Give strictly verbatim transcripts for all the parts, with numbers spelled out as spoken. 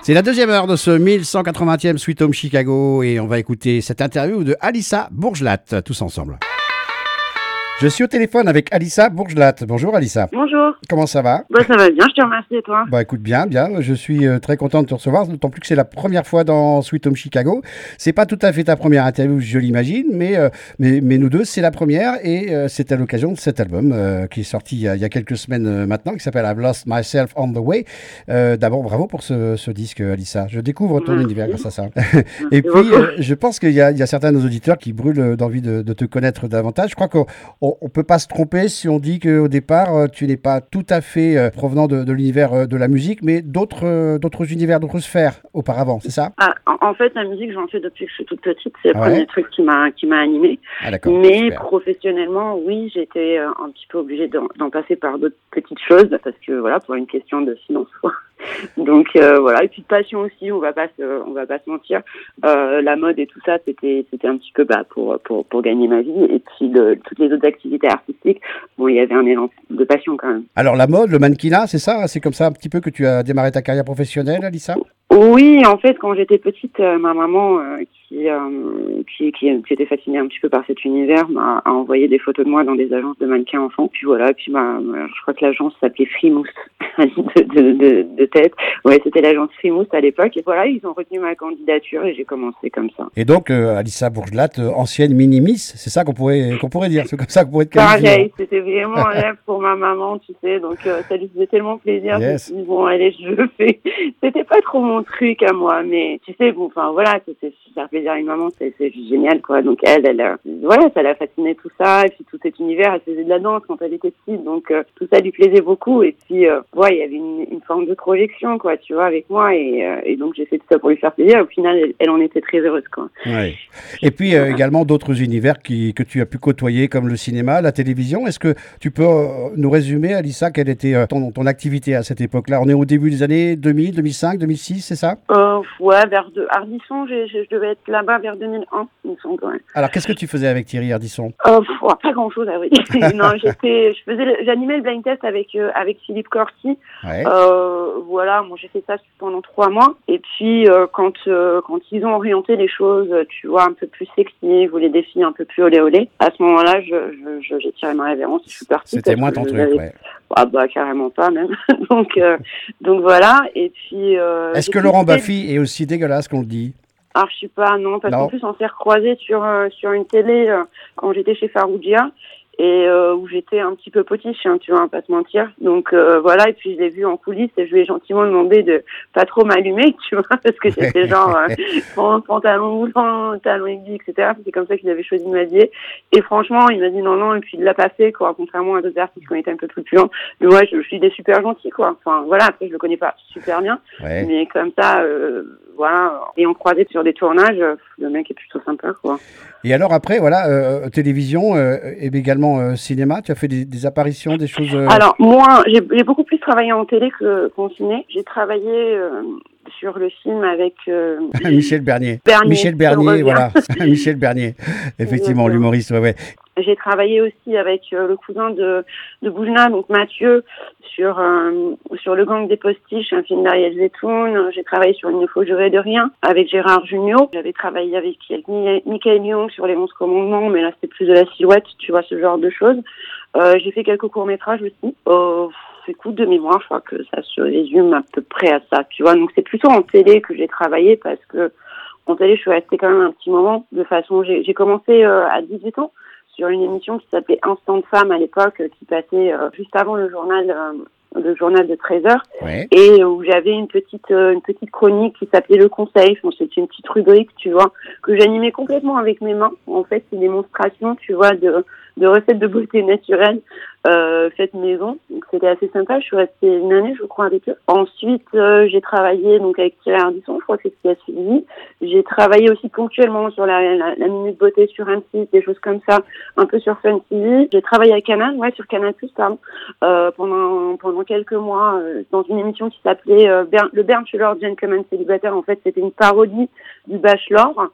C'est la deuxième heure de ce mille cent quatre-vingtième Sweet Home Chicago et on va écouter cette interview de Alissa Bourgelat, tous ensemble. Je suis au téléphone avec Alissa Bourgelat. Bonjour Alissa. Bonjour. Comment ça va? Bah, ça va bien, je te remercie et toi? Bah écoute, bien, bien. Je suis euh, très content de te recevoir, d'autant plus que c'est la première fois dans Sweet Home Chicago. C'est pas tout à fait ta première interview, je l'imagine, mais, euh, mais, mais nous deux, c'est la première et euh, c'est à l'occasion de cet album euh, qui est sorti il y, a, il y a quelques semaines euh, maintenant, qui s'appelle I've Lost Myself on the Way. Euh, d'abord, bravo pour ce, ce disque, Alissa. Je découvre ton Merci. univers grâce à ça. Et puis, euh, je pense qu'il y a, il y a certains de nos auditeurs qui brûlent d'envie de, de te connaître davantage. Je crois qu'on ne peut pas se tromper si on dit qu'au départ, tu n'es pas tout à fait euh, provenant de, de l'univers euh, de la musique, mais d'autres, euh, d'autres univers, d'autres sphères auparavant, c'est ça? Ah, en, en fait, la musique, j'en fais depuis que je suis toute petite. C'est le Ah ouais? premier truc qui m'a, qui m'a animée. Ah, d'accord, Mais super. professionnellement, oui, j'étais euh, un petit peu obligée d'en, d'en passer par d'autres petites choses parce que, voilà, pour une question de finance, quoi. Donc euh, voilà, et puis de passion aussi, on va pas se, on va pas se mentir. Euh, la mode et tout ça, c'était, c'était un petit peu bah, pour, pour, pour gagner ma vie. Et puis le, toutes les autres activités artistiques, bon, il y avait un élan de passion quand même. Alors la mode, le mannequinat, c'est ça? C'est comme ça un petit peu que tu as démarré ta carrière professionnelle, Alissa? Oui, en fait, quand j'étais petite, euh, ma maman, euh, qui, euh, qui, qui, qui était fascinée un petit peu par cet univers, m'a a envoyé des photos de moi dans des agences de mannequins enfants. Puis voilà, puis bah, je crois que l'agence s'appelait Frimousse de, de, de, de tête. Ouais, c'était l'agence Frimousse à l'époque. Et voilà, ils ont retenu ma candidature et j'ai commencé comme ça. Et donc, euh, Alissa Bourgelat, euh, ancienne mini-miss, c'est ça qu'on pourrait, qu'on pourrait dire? C'est comme ça qu'on pourrait te qualifier. Pareil, c'était vraiment un rêve pour ma maman, tu sais. Donc, euh, ça lui faisait tellement plaisir. Yes. Je me suis dit, bon, allez, je le fais. C'était pas trop mon truc à moi, mais tu sais, bon, enfin, voilà, c'est faire plaisir à une maman, c'est, c'est génial, quoi. Donc, elle, elle, euh, voilà, ça l'a fasciné tout ça. Et puis, tout cet univers, elle faisait de la danse quand elle était petite. Donc, euh, tout ça lui plaisait beaucoup. Et puis, euh, ouais, il y avait une, une forme de projection, quoi, tu vois, avec moi. Et, euh, et donc, j'ai fait tout ça pour lui faire plaisir. Au final, elle, elle en était très heureuse, quoi. Ouais. Et puis, euh, également d'autres univers qui, que tu as pu côtoyer, comme le cinéma, la télévision. Est-ce que tu peux euh, nous résumer, Alissa, quelle était euh, ton, ton activité à cette époque-là? On est au début des années deux mille, deux mille cinq, deux mille six, c'est ça? Euh, ouais, vers de Ardisson, j'ai, j'ai, je devais être là-bas vers deux mille un, il me semble. Ouais. Alors, qu'est-ce que tu faisais avec Thierry Ardisson? Euh, pff, ouais, pas grand-chose, à vrai dire. Non, j'étais, je faisais, le, j'animais le blind test avec euh, avec Philippe Corti. Ouais. Euh, voilà, moi j'ai fait ça pendant trois mois. Et puis euh, quand euh, quand ils ont orienté les choses, tu vois, un peu plus sexy, ils voulaient des filles un peu plus olé olé. À ce moment-là, je, je, je j'ai tiré ma révérence, je suis partie. C'était moins ton truc, j'avais... ouais. Ah bah carrément pas même. donc euh, donc voilà. Et puis. Euh, Est-ce que Laurent Baffy est aussi dégueulasse qu'on le dit? Alors je sais pas, non, parce non. qu'en plus on s'est recroisés sur euh, sur une télé euh, quand j'étais chez Faroudia et euh, où j'étais un petit peu potiche, hein, tu vois, hein, pas te mentir. Donc euh, voilà, et puis je l'ai vu en coulisses et je lui ai gentiment demandé de pas trop m'allumer, tu vois, parce que c'était genre euh, pantalon moulant, talon aiguille, et cetera. C'est comme ça qu'il avait choisi de m'habiller. Et franchement, il m'a dit non, non, et puis il l'a pas fait, quoi, contrairement à d'autres artistes qui ont été un peu plus puants. Mais moi, je, je suis des super gentils, quoi. Enfin voilà, après je le connais pas super bien, ouais. Mais comme ça, euh, voilà, et on croisait sur des tournages, le mec est plutôt sympa, quoi. Et alors après, voilà, euh, télévision euh, et également euh, cinéma, tu as fait des, des apparitions, des choses... Euh... Alors, moi, j'ai, j'ai beaucoup plus travaillé en télé que, qu'en ciné. J'ai travaillé euh, sur le film avec... Euh, Michel Bernier. Bernier. Michel Bernier, voilà. Michel Bernier, effectivement, l'humoriste, ouais, ouais. J'ai travaillé aussi avec euh, le cousin de, de Boujna, donc Mathieu, sur euh, sur Le Gang des Postiches, un film d'Ariel Zetoun. J'ai travaillé sur Il ne faut jurer de rien avec Gérard Jugnot. J'avais travaillé avec, avec Michael Young sur Les Onze Commandements, mais là c'était plus de la silhouette, tu vois, ce genre de choses. Euh, j'ai fait quelques courts-métrages aussi. Euh, écoute, de mémoire, je crois que ça se résume à peu près à ça, tu vois. Donc c'est plutôt en télé que j'ai travaillé parce que en télé, je suis restée quand même un petit moment. De façon, j'ai, j'ai commencé euh, à dix-huit ans. Sur une émission qui s'appelait Instant Femme à l'époque, qui passait euh, juste avant le journal, euh, le journal de treize heures, ouais. Et où j'avais une petite, euh, une petite chronique qui s'appelait Le Conseil. Bon, c'était une petite rubrique, tu vois, que j'animais complètement avec mes mains. En fait, c'est une démonstration, tu vois, de, de recettes de beauté naturelle euh, faites maison. Donc c'était assez sympa. Je suis restée une année, je crois, avec eux. Ensuite, euh, j'ai travaillé donc avec Thierry Ardisson. Je crois que c'est ce qui a suivi. J'ai travaillé aussi ponctuellement sur la, la, la minute beauté sur M six, des choses comme ça, un peu sur Fun T V. J'ai travaillé à Canal, ouais, sur Canal plus, pardon, euh, pendant pendant quelques mois euh, dans une émission qui s'appelait euh, Ber- le Bachelor Gentleman Célibataire. En fait, c'était une parodie du Bachelor.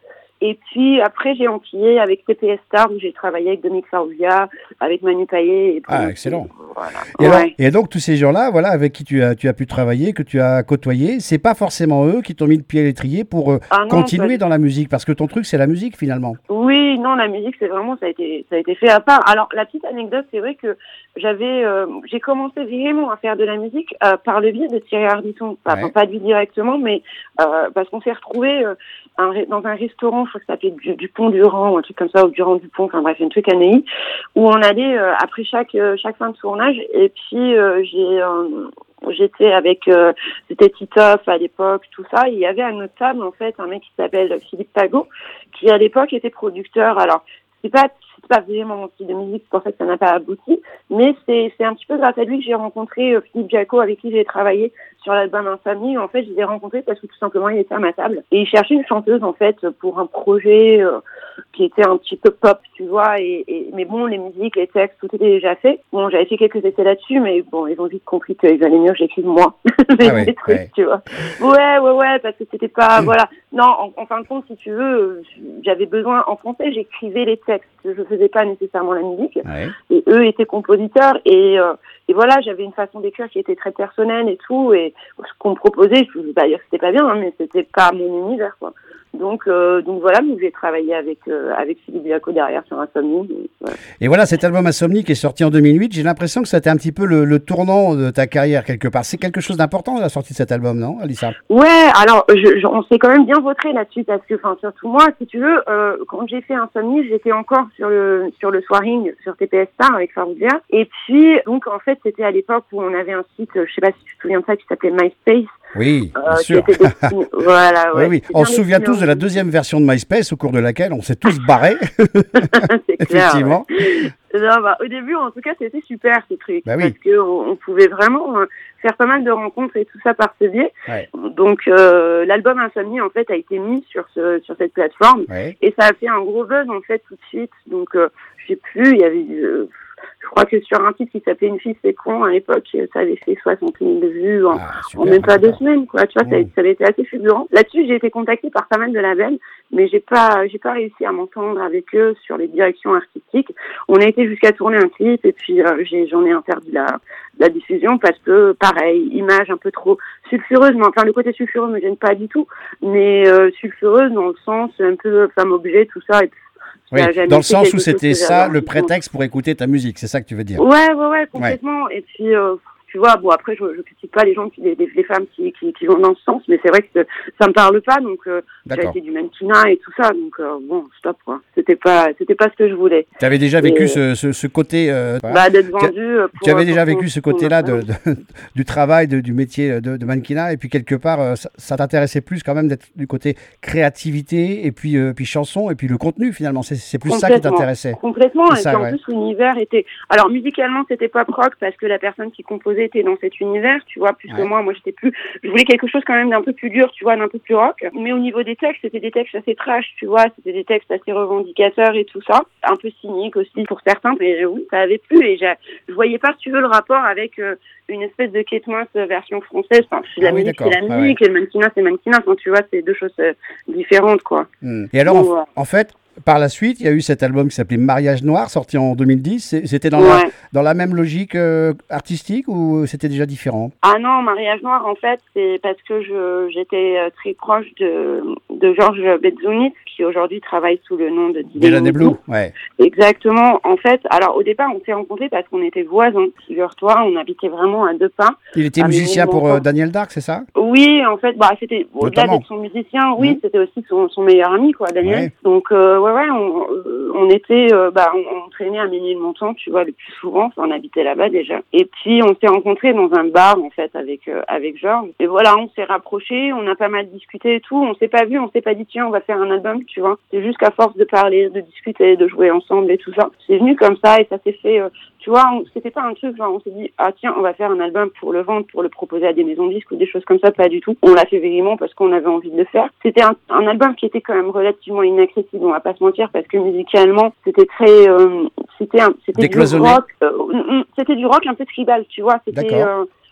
Et puis après, j'ai enquillé avec T P S Star, où j'ai travaillé avec Dominique Farrugia, avec Manu Payet. Et ah, excellent. Voilà. Et, Ouais. alors, et donc, tous ces gens-là, voilà, avec qui tu as, tu as pu travailler, que tu as côtoyé, c'est pas forcément eux qui t'ont mis le pied à l'étrier pour euh, Ah non, continuer pas... dans la musique, parce que ton truc, c'est la musique, finalement. Oui, non, la musique, c'est vraiment, ça a été, ça a été fait à part. Alors, la petite anecdote, c'est vrai que j'avais, euh, j'ai commencé vraiment à faire de la musique euh, par le biais de Thierry Ardisson. Enfin, Ouais. pas lui directement, mais euh, parce qu'on s'est retrouvés euh, un, dans un restaurant, je crois que ça s'appelait du, du Pont Durand, ou un truc comme ça, ou Durand du Pont, enfin bref, un truc à Neuilly, où on allait euh, après chaque euh, chaque fin de tournage, et puis euh, j'ai euh, j'étais avec euh, c'était Titoff à l'époque, tout ça. Et il y avait à notre table en fait un mec qui s'appelle Philippe Pagot, qui à l'époque était producteur. Alors c'est pas c'est pas vraiment mon style de musique, c'est pour ça que ça n'a pas abouti, mais c'est c'est un petit peu grâce à lui que j'ai rencontré euh, Philippe Giaco, avec qui j'ai travaillé sur l'album Infamie. En fait, je l'ai rencontré parce que tout simplement il était à ma table et il cherchait une chanteuse en fait pour un projet euh, qui était un petit peu pop, tu vois. Et, et mais bon, les musiques, les textes, tout était déjà fait. Bon, j'avais fait quelques essais là-dessus, mais bon, ils ont vite compris qu'il valait mieux que j'écrive moi des, Ah ouais, des trucs, ouais. tu vois. Ouais, ouais, ouais, parce que c'était pas voilà. Non, en, en fin de compte, si tu veux, j'avais besoin en français, j'écrivais les textes, je faisais pas nécessairement la musique. Ouais. Et eux étaient compositeurs et euh, et voilà, j'avais une façon d'écrire qui était très personnelle et tout, et ce qu'on me proposait, je ne veux pas dire que c'était pas bien, hein, mais c'était pas mon univers, quoi. Donc, euh, donc voilà, donc j'ai travaillé avec euh, avec Philippe Giaco derrière sur Insomnie. Et, voilà. Et voilà, cet album Insomnie qui est sorti en deux mille huit, j'ai l'impression que c'était un petit peu le, le tournant de ta carrière quelque part. C'est quelque chose d'important la sortie de cet album, non, Alissa? Ouais, alors je, je, on s'est quand même bien vautré là-dessus parce que, enfin, surtout moi, si tu veux, euh, quand j'ai fait Insomnie, j'étais encore sur le sur le soiring sur T P S Star avec Farrugia. Et puis, donc en fait, c'était à l'époque où on avait un site, je sais pas si tu te souviens de ça, qui s'appelait MySpace. Oui, bien euh, sûr. Qui était destiné... voilà, ouais. Oui, oui. On se souvient tous de la deuxième version de MySpace au cours de laquelle on s'est tous barrés. C'est clair. Effectivement. Ouais. Non, bah, au début, en tout cas, c'était super ce truc, bah oui. parce que on, on pouvait vraiment euh, faire pas mal de rencontres et tout ça par ce biais. Ouais. Donc, euh, l'album Insomnie, en fait, a été mis sur ce sur cette plateforme, Ouais. et ça a fait un gros buzz en fait tout de suite. Donc, euh, je sais plus, il y avait euh, je crois que sur un titre qui s'appelait Une fille c'est con, à l'époque, ça avait fait soixante mille vues en, Ah, super, en même pas deux d'accord. semaines, quoi. Tu vois, ça, Mmh. ça avait été assez fulgurant. Là-dessus, j'ai été contactée par pas mal de labels, mais j'ai pas, j'ai pas réussi à m'entendre avec eux sur les directions artistiques. On a été jusqu'à tourner un clip, et puis euh, j'ai, j'en ai interdit la, la diffusion parce que, pareil, image un peu trop sulfureuse. Mais enfin, le côté sulfureux me gêne pas du tout, mais euh, sulfureuse dans le sens un peu femme-objet, tout ça. Et puis, Oui, jamais dans le fait sens quelque où chose c'était que ça j'avais le envie de- prétexte pour écouter ta musique, c'est ça que tu veux dire? Ouais, ouais, ouais, complètement. Et puis, euh, tu vois, bon, après, je, je critique pas les gens, qui, les, les femmes qui, qui, qui vont dans ce sens, mais c'est vrai que ça me parle pas, donc euh, j'ai D'accord. été du mannequinat et tout ça, donc euh, bon, stop, quoi. C'était pas, c'était pas ce que je voulais. Tu avais déjà vécu Et, ce, ce, ce côté... euh, voilà. Bah, d'être Tu- vendu euh, pour... Tu avais pour déjà qu'on- vécu ce qu'on côté-là de, m'appelle. de- du travail, de- du métier de, de mannequinat, et puis quelque part, euh, ça, ça t'intéressait plus quand même d'être du côté créativité, et puis, euh, puis chanson, et puis le contenu finalement. C'est, c'est plus ça qui Complètement. t'intéressait. Complètement. C'est Et ça, puis en ouais. plus, l'univers était... Alors, musicalement, c'était pop rock parce que la personne qui composait était dans cet univers, tu vois, plus que Ouais. moi. Moi, j'étais plus... Je voulais quelque chose quand même d'un peu plus dur, tu vois, d'un peu plus rock. Mais au niveau des textes, c'était des textes assez trash, tu vois. C'était des textes assez revendicateurs et tout ça. Un peu cyniques aussi pour certains. Mais oui, ça avait plu. Et j'ai- je voyais pas, si tu veux, le rapport avec euh, une espèce de Kate Moss version française. Enfin, la Ah oui, musique, d'accord. c'est la Ah musique. Et le mannequinat, c'est le mannequinat. Enfin, tu vois, c'est deux choses euh, différentes, quoi. Hmm. Et alors, Bon, en, voilà. en fait, par la suite, il y a eu cet album qui s'appelait Mariage Noir, sorti en deux mille dix. C'est- C'était dans, la, Ouais. dans la même logique euh, artistique ou c'était déjà différent? Ah non, Mariage Noir, en fait, c'est parce que je j'étais euh, très proche de, de Georges Betzounit, qui aujourd'hui travaille sous le nom de Dylan et Blue, ouais. Exactement. En fait, alors au départ, on s'est rencontrés parce qu'on était voisins. Figure-toi, on habitait vraiment à deux pas. Il était Ah, musicien mais pour bon, euh, Daniel Dark, c'est ça? Oui, en fait, bah c'était au-delà Notamment. d'être son musicien, oui, Mhm. c'était aussi son, son meilleur ami, quoi, Daniel. Ouais. Donc euh, ouais, ouais, on, euh, on était, euh, bah, on, on traînait à Ménilmontant, tu vois, le plus souvent, enfin, on habitait là-bas déjà. Et puis on s'est rencontrés dans un bar, en fait, avec euh, avec Georges. Et voilà, on s'est rapprochés, on a pas mal discuté et tout. On s'est pas vu, on s'est pas dit tiens, on va faire un album, tu vois. C'est juste qu'à force de parler, de discuter, de jouer ensemble et tout ça, c'est venu comme ça et ça s'est fait. Euh, tu vois, on, c'était pas un truc genre on s'est dit ah tiens, on va faire un album pour le vendre, pour le proposer à des maisons de disques ou des choses comme ça, pas du tout. On l'a fait vraiment parce qu'on avait envie de le faire. C'était un, un album qui était quand même relativement inaccessible, on va pas se mentir, parce que musicalement c'était très, euh, c'était un, c'était du Décloisonné. rock, euh, c'était du rock un peu tribal, tu vois. C'était D'accord. euh,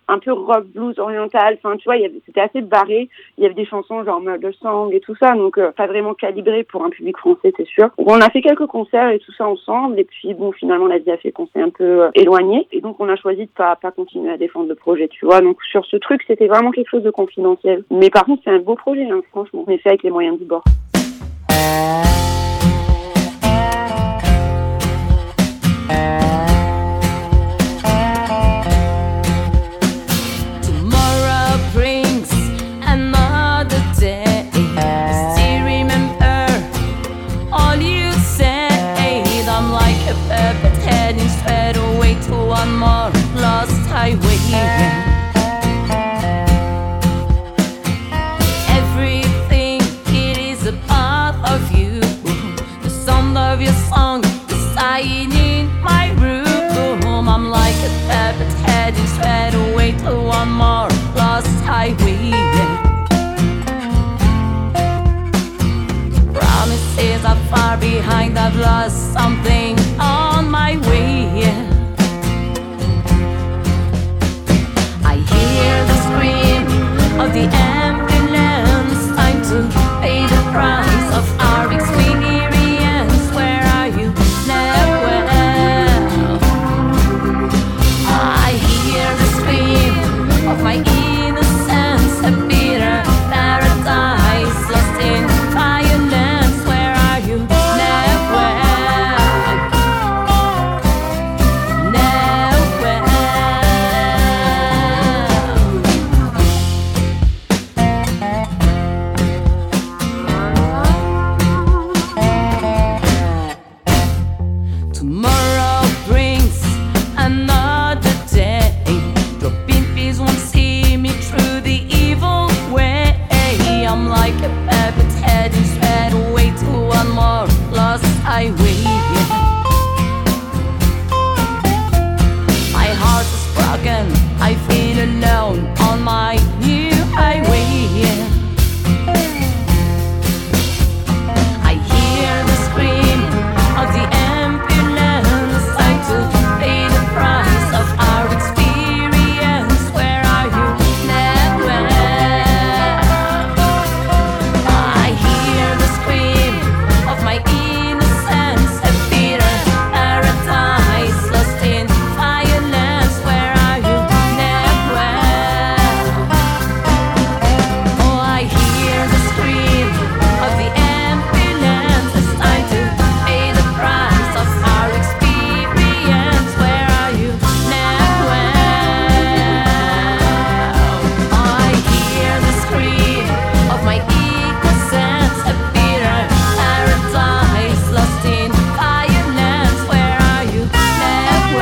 un peu rock blues oriental. Enfin, tu vois, il y avait, c'était assez barré. Il y avait des chansons genre Murder Song et tout ça, donc euh, pas vraiment calibré pour un public français, c'est sûr. Donc, on a fait quelques concerts et tout ça ensemble, et puis bon, finalement, la vie a fait qu'on s'est un peu euh, éloigné, et donc on a choisi de pas pas continuer à défendre le projet, tu vois. Donc sur ce truc, c'était vraiment quelque chose de confidentiel. Mais par contre, c'est un beau projet, hein, franchement. On est fait avec les moyens du bord. Everything, it is a part of you. The sound of your song is sighing in my room. I'm like a puppet heading straight away to one more lost highway. Promises are far behind, I've lost something on my way. Of the ambulance, time to pay the price of our experience. Where are you now? I hear the scream of my innocence, a bitter paradise lost in violence. Where are you now? I feel alone on my new highway. I hear the scream of the ambulance, time to pay the price of our experience. Where are you now? I hear the scream of my innocence, a bitter paradise lost in violence. Where are you now? Oh, I hear the scream of the ambulance. It's time to pay the price of our experience. Where are you now? Oh, I hear the scream of my innocence, a bitter paradise lost in violence. Where are you now?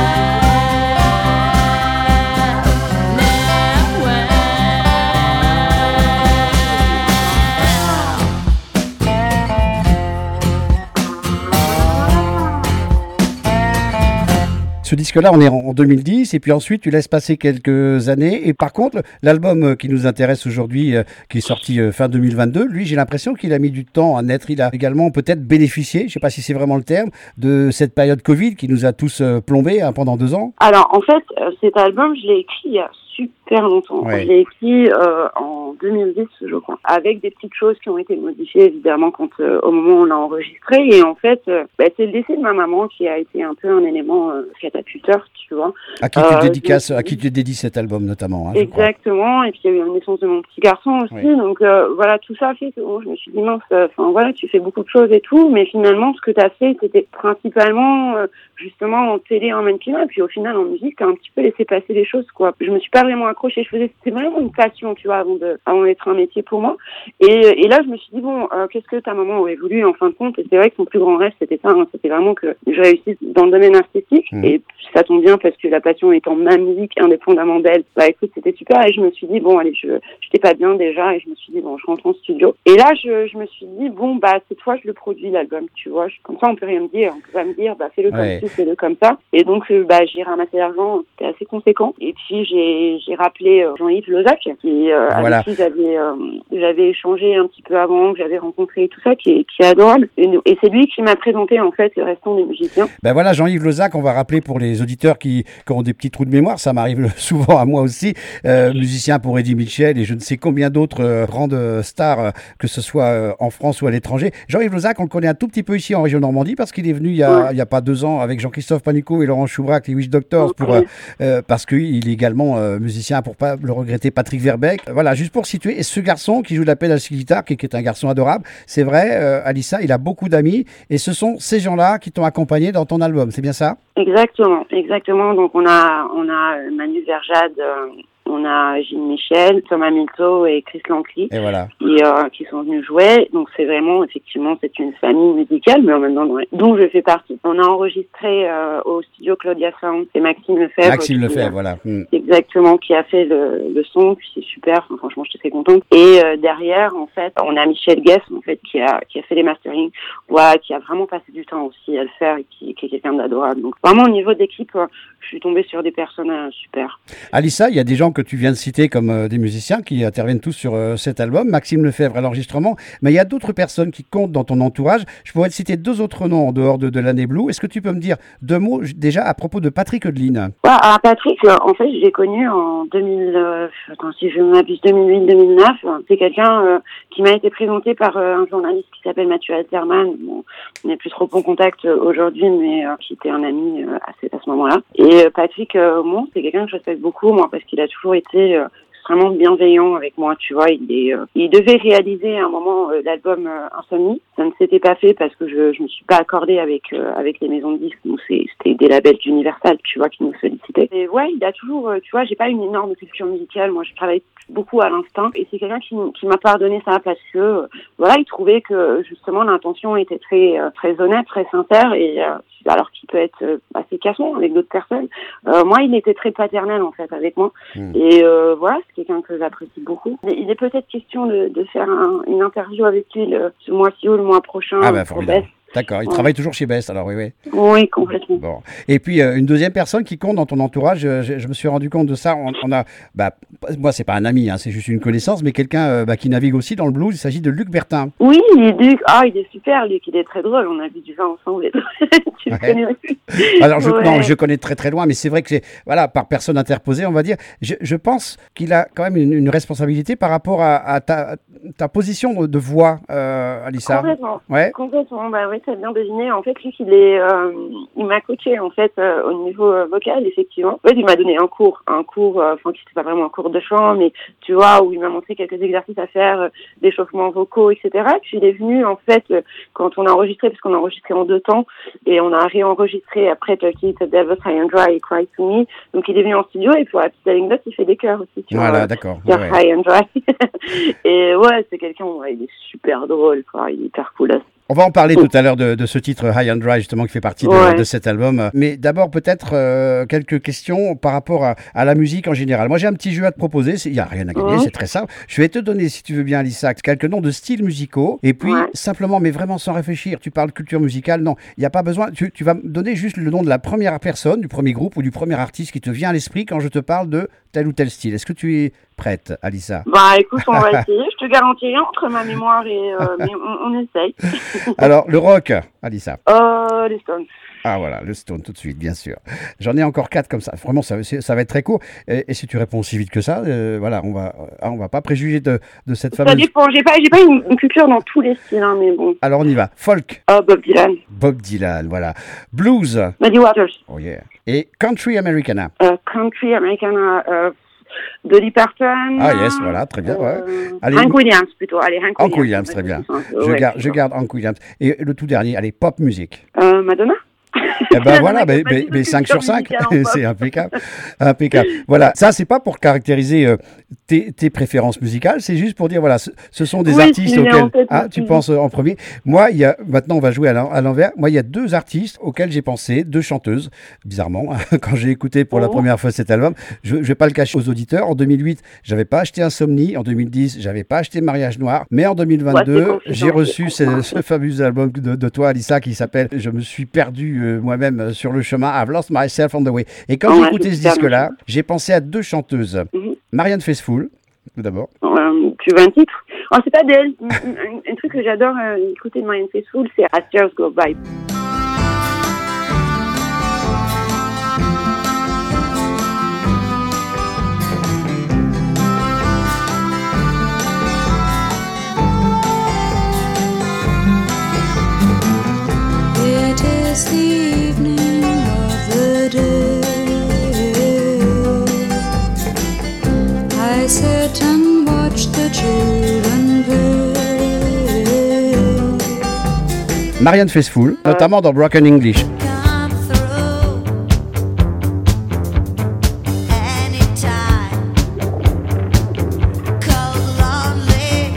Ce disque-là, on est en deux mille dix, et puis ensuite, tu laisses passer quelques années. Et par contre, l'album qui nous intéresse aujourd'hui, euh, qui est sorti euh, fin deux mille vingt-deux, lui, j'ai l'impression qu'il a mis du temps à naître. Il a également peut-être bénéficié, je ne sais pas si c'est vraiment le terme, de cette période Covid qui nous a tous euh, plombés hein, pendant deux ans. Alors, en fait, euh, cet album, je l'ai écrit il y a super longtemps. Ouais. Je l'ai écrit euh, en deux mille dix, je crois, avec des petites choses qui ont été modifiées, évidemment, quand euh, au moment où on l'a enregistré. Et en fait, euh, bah, c'est le décès de ma maman qui a été un peu un élément euh, catapulteur, tu vois. À qui tu Euh, dédicaces, je me à qui tu dédies cet album notamment hein, je crois. Exactement, et puis il y a eu la naissance de mon petit garçon aussi, Oui. donc euh, voilà, tout ça a fait que bon, je me suis dit mince, enfin euh, voilà, tu fais beaucoup de choses et tout, mais finalement ce que tu as fait c'était principalement euh, justement en télé, en mannequinat, et puis au final en musique t'as un petit peu laissé passer les choses quoi. Je me suis pas vraiment accrochée, je faisais, c'était vraiment une passion tu vois avant de, avant d'être un métier pour moi, et, et là je me suis dit bon, euh, qu'est-ce que ta maman aurait voulu en fin de compte, et c'est vrai que son plus grand rêve c'était ça, hein, c'était vraiment que je réussisse dans le domaine artistique, mmh. Et ça tombe bien parce que la passion étant ma musique indépendamment d'elle, bah écoute c'était super, et je me suis dit bon allez je j'étais pas bien déjà, et je me suis dit bon je rentre en studio, et là je je me suis dit bon bah cette fois je le produis l'album tu vois, je, comme ça on peut rien me dire, on peut pas me dire bah fais-le ouais. comme ci, fais-le comme ça, et donc euh, bah j'ai ramassé l'argent, c'était assez conséquent, et puis j'ai j'ai rappelé euh, Jean-Yves Lozac qui euh, voilà. avec qui j'avais euh, j'avais échangé un petit peu avant, que j'avais rencontré, tout ça, qui est, qui est adorable. Et, et c'est lui qui m'a présenté en fait le restant des musiciens. Ben voilà, Jean-Yves Lezac, on va rappeler pour les auditeurs qui, qui ont des petits trous de mémoire, ça m'arrive souvent à moi aussi, euh, musicien pour Eddie Mitchell et je ne sais combien d'autres euh, grandes stars, euh, que ce soit euh, en France ou à l'étranger. Jean-Yves Lezac, on le connaît un tout petit peu ici en région Normandie parce qu'il est venu il y a, Ouais. il y a pas deux ans avec Jean-Christophe Panicot et Laurent Choubrac, les Wish Doctors, pour, Ouais. euh, euh, parce qu'il est également euh, musicien, pour pas le regretter, Patrick Verbeek. Voilà, juste pour situer, et ce garçon qui joue de la pédale guitare, qui, qui est un garçon adorable, c'est vrai, euh, Alissa, il a beaucoup d'amis et ce sont ces gens-là qui t'ont accompagné dans ton album, c'est bien ça? Exactement, exactement. Donc on a on a euh, Manu Verjade, euh, on a Gilles Michel, Thomas Milto et Chris Lankley Et voilà. qui, euh, qui sont venus jouer. Donc c'est vraiment, effectivement, c'est une famille musicale, mais en même temps dont, dont je fais partie. On a enregistré euh, au studio Claudia Sound, c'est Maxime Lefebvre. Maxime qui, Lefebvre, euh, voilà. Hmm. Exactement, qui a fait le, le son, puis c'est super. Enfin, franchement, j'étais très contente. Et euh, derrière, en fait, on a Michel Guess, en fait, qui a qui a fait les mastering, ouais, qui a vraiment passé du temps aussi à le faire et qui, qui est quelqu'un d'adorable. Donc vraiment, au niveau d'équipe, euh, je suis tombée sur des personnes euh, super. Alissa, il y a des gens que tu viens de citer comme euh, des musiciens qui interviennent tous sur euh, cet album. Maxime Lefebvre à l'enregistrement, mais il y a d'autres personnes qui comptent dans ton entourage. Je pourrais te citer deux autres noms en dehors de, de l'année Blue. Est-ce que tu peux me dire deux mots j- déjà à propos de Patrick Eudeline? Ouais, alors Patrick, euh, en fait, je l'ai connu en deux mille, euh, attends, si je ne m'abuse, deux mille huit deux mille neuf. C'est quelqu'un euh, qui m'a été présenté par euh, un journaliste qui s'appelle Mathieu Alterman. Bon, on n'est plus trop en contact euh, aujourd'hui, mais euh, qui était un ami euh, à, ce, à ce moment-là. Et euh, Patrick, euh, bon, c'est quelqu'un que je respecte beaucoup, moi, parce qu'il a toujours été euh, extrêmement bienveillant avec moi, tu vois. Il est, euh, il devait réaliser à un moment euh, l'album euh, Insomnie. Ça ne s'était pas fait parce que je je me suis pas accordée avec euh, avec les maisons de disques. Donc c'est c'était des labels d'Universal, tu vois, qui nous sollicitaient. Et ouais, il a toujours, euh, tu vois, j'ai pas une énorme culture musicale. Moi, je travaille beaucoup à l'instinct et c'est quelqu'un qui qui m'a pardonné ça parce que euh, voilà, il trouvait que justement l'intention était très euh, très honnête, très sincère et euh, alors qu'il peut être euh, assez cassant avec d'autres personnes. Euh, moi, il était très paternel en fait avec moi. Mmh. Et euh, voilà, c'est quelqu'un que j'apprécie beaucoup. Il est peut-être question de, de faire un, une interview avec lui le, ce mois-ci ou le mois prochain. Ah ben pour formidable. Best. D'accord, il Ouais. travaille toujours chez Best, alors oui, oui. Oui, complètement. Bon. Et puis euh, une deuxième personne qui compte dans ton entourage, euh, je, je me suis rendu compte de ça. On, on a, bah, moi c'est pas un ami, hein, c'est juste une connaissance, mais quelqu'un euh, bah, qui navigue aussi dans le blues. Il s'agit de Luc Bertin. Oui, Luc, ah, il est super, Luc, il est très drôle. On a bu du vin ensemble et tout. Tu le Ouais. connais aussi. Alors je, Ouais. non, je connais très très loin, mais c'est vrai que c'est voilà par personne interposée, on va dire. Je, je pense qu'il a quand même une, une responsabilité par rapport à, à ta, ta position de voix, euh, Alissa. Complètement. Ouais. Complètement, bah oui, t'as bien deviné. En fait, lui, il est, euh, il m'a coaché en fait euh, au niveau euh, vocal, effectivement. En fait, il m'a donné un cours, un cours, euh, enfin, qui c'était pas vraiment un cours de chant, mais tu vois, où il m'a montré quelques exercices à faire, euh, d'échauffement vocaux, et cetera. Puis il est venu en fait euh, quand on a enregistré, parce qu'on a enregistré en deux temps, et on a réenregistré après Turkey, The Devil's High and Dry et Cry to Me. Donc il est venu en studio et pour la petite anecdote, il fait des chœurs aussi. Tu Voilà, vois, d'accord. sur Ouais, ouais. High and Dry. Et ouais, c'est quelqu'un, ouais, il est super drôle, quoi. Il est hyper cool. On va en parler tout à l'heure de, de ce titre High and Dry, justement, qui fait partie de, Ouais. de cet album. Mais d'abord, peut-être euh, quelques questions par rapport à, à la musique en général. Moi, j'ai un petit jeu à te proposer. Il n'y a rien à gagner, Mhm. c'est très simple. Je vais te donner, si tu veux bien, Alissa, quelques noms de styles musicaux. Et puis, Ouais. simplement, mais vraiment sans réfléchir, tu parles de culture musicale. Non, il n'y a pas besoin. Tu, tu vas me donner juste le nom de la première personne, du premier groupe ou du premier artiste qui te vient à l'esprit quand je te parle de tel ou tel style. Est-ce que tu es prête, Alissa? Bah écoute, on va essayer. Je te garantis rien entre ma mémoire et... Euh, mais on, on essaye. Alors, le rock, Alissa. Euh, les Stones. Ah voilà, le Stone tout de suite, bien sûr. J'en ai encore quatre comme ça. Vraiment, ça, c'est- ça va être très court. Et, et si tu réponds aussi vite que ça, euh, voilà, on va, ah, on va pas préjuger de, de cette Ça fameuse. dépend. J'ai pas, j'ai pas une, une culture dans tous les styles, hein, mais bon. Alors on y va. Folk, Oh, Bob Dylan. Bob Dylan, voilà. Blues, Muddy Waters. oh yeah. Et country Americana. Euh, country, Americana. Euh, Dolly Parton. Ah yes, voilà, très bien. Ouais. Euh, Allez, Hank Williams plutôt. Allez, Hank Williams. Hank Williams, très bien. Euh, Je ouais, garde, je plutôt. garde Hank Williams. Et le tout dernier, allez, pop music. Euh, Madonna. Eh ben voilà, mais, Madonna, mais, pas mais du cinq tout sur cinq, culture musicale en pop. c'est impeccable. impeccable. Voilà, ça c'est pas pour caractériser euh, tes, tes préférences musicales, c'est juste pour dire voilà, ce, ce sont des Oui, artistes tu viens auxquels en tête ah, aussi. tu penses euh, en premier. Moi, il y a maintenant on va jouer à l'en- à l'envers. Moi, il y a deux artistes auxquels j'ai pensé, deux chanteuses, bizarrement, quand j'ai écouté pour la Oh. première fois cet album. Je, je vais pas le cacher aux auditeurs. En deux mille huit, j'avais pas acheté Insomnie. En deux mille dix, j'avais pas acheté Mariage Noir. Mais en deux mille vingt-deux, Ouais, c'est confident, j'ai reçu c'est ce, ce fameux album de, de toi, Alissa, qui s'appelle Je me suis perdu euh, moi-même euh, sur le chemin. I've lost myself on the way. Et quand Ouais, j'ai je écouté me ce suis perdu. disque-là, j'ai pensé à deux chanteuses. Mhm. Marianne Faithfull, tout d'abord. Euh, tu veux un titre? Oh, c'est pas d'elle. un, un, un truc que j'adore euh, écouter de Marianne Faithfull, c'est As Years Go By. It is the evening of the day. I sit and watch the children play. Marianne Faithfull, notamment dans Broken English. Come through anytime. Cold, lonely.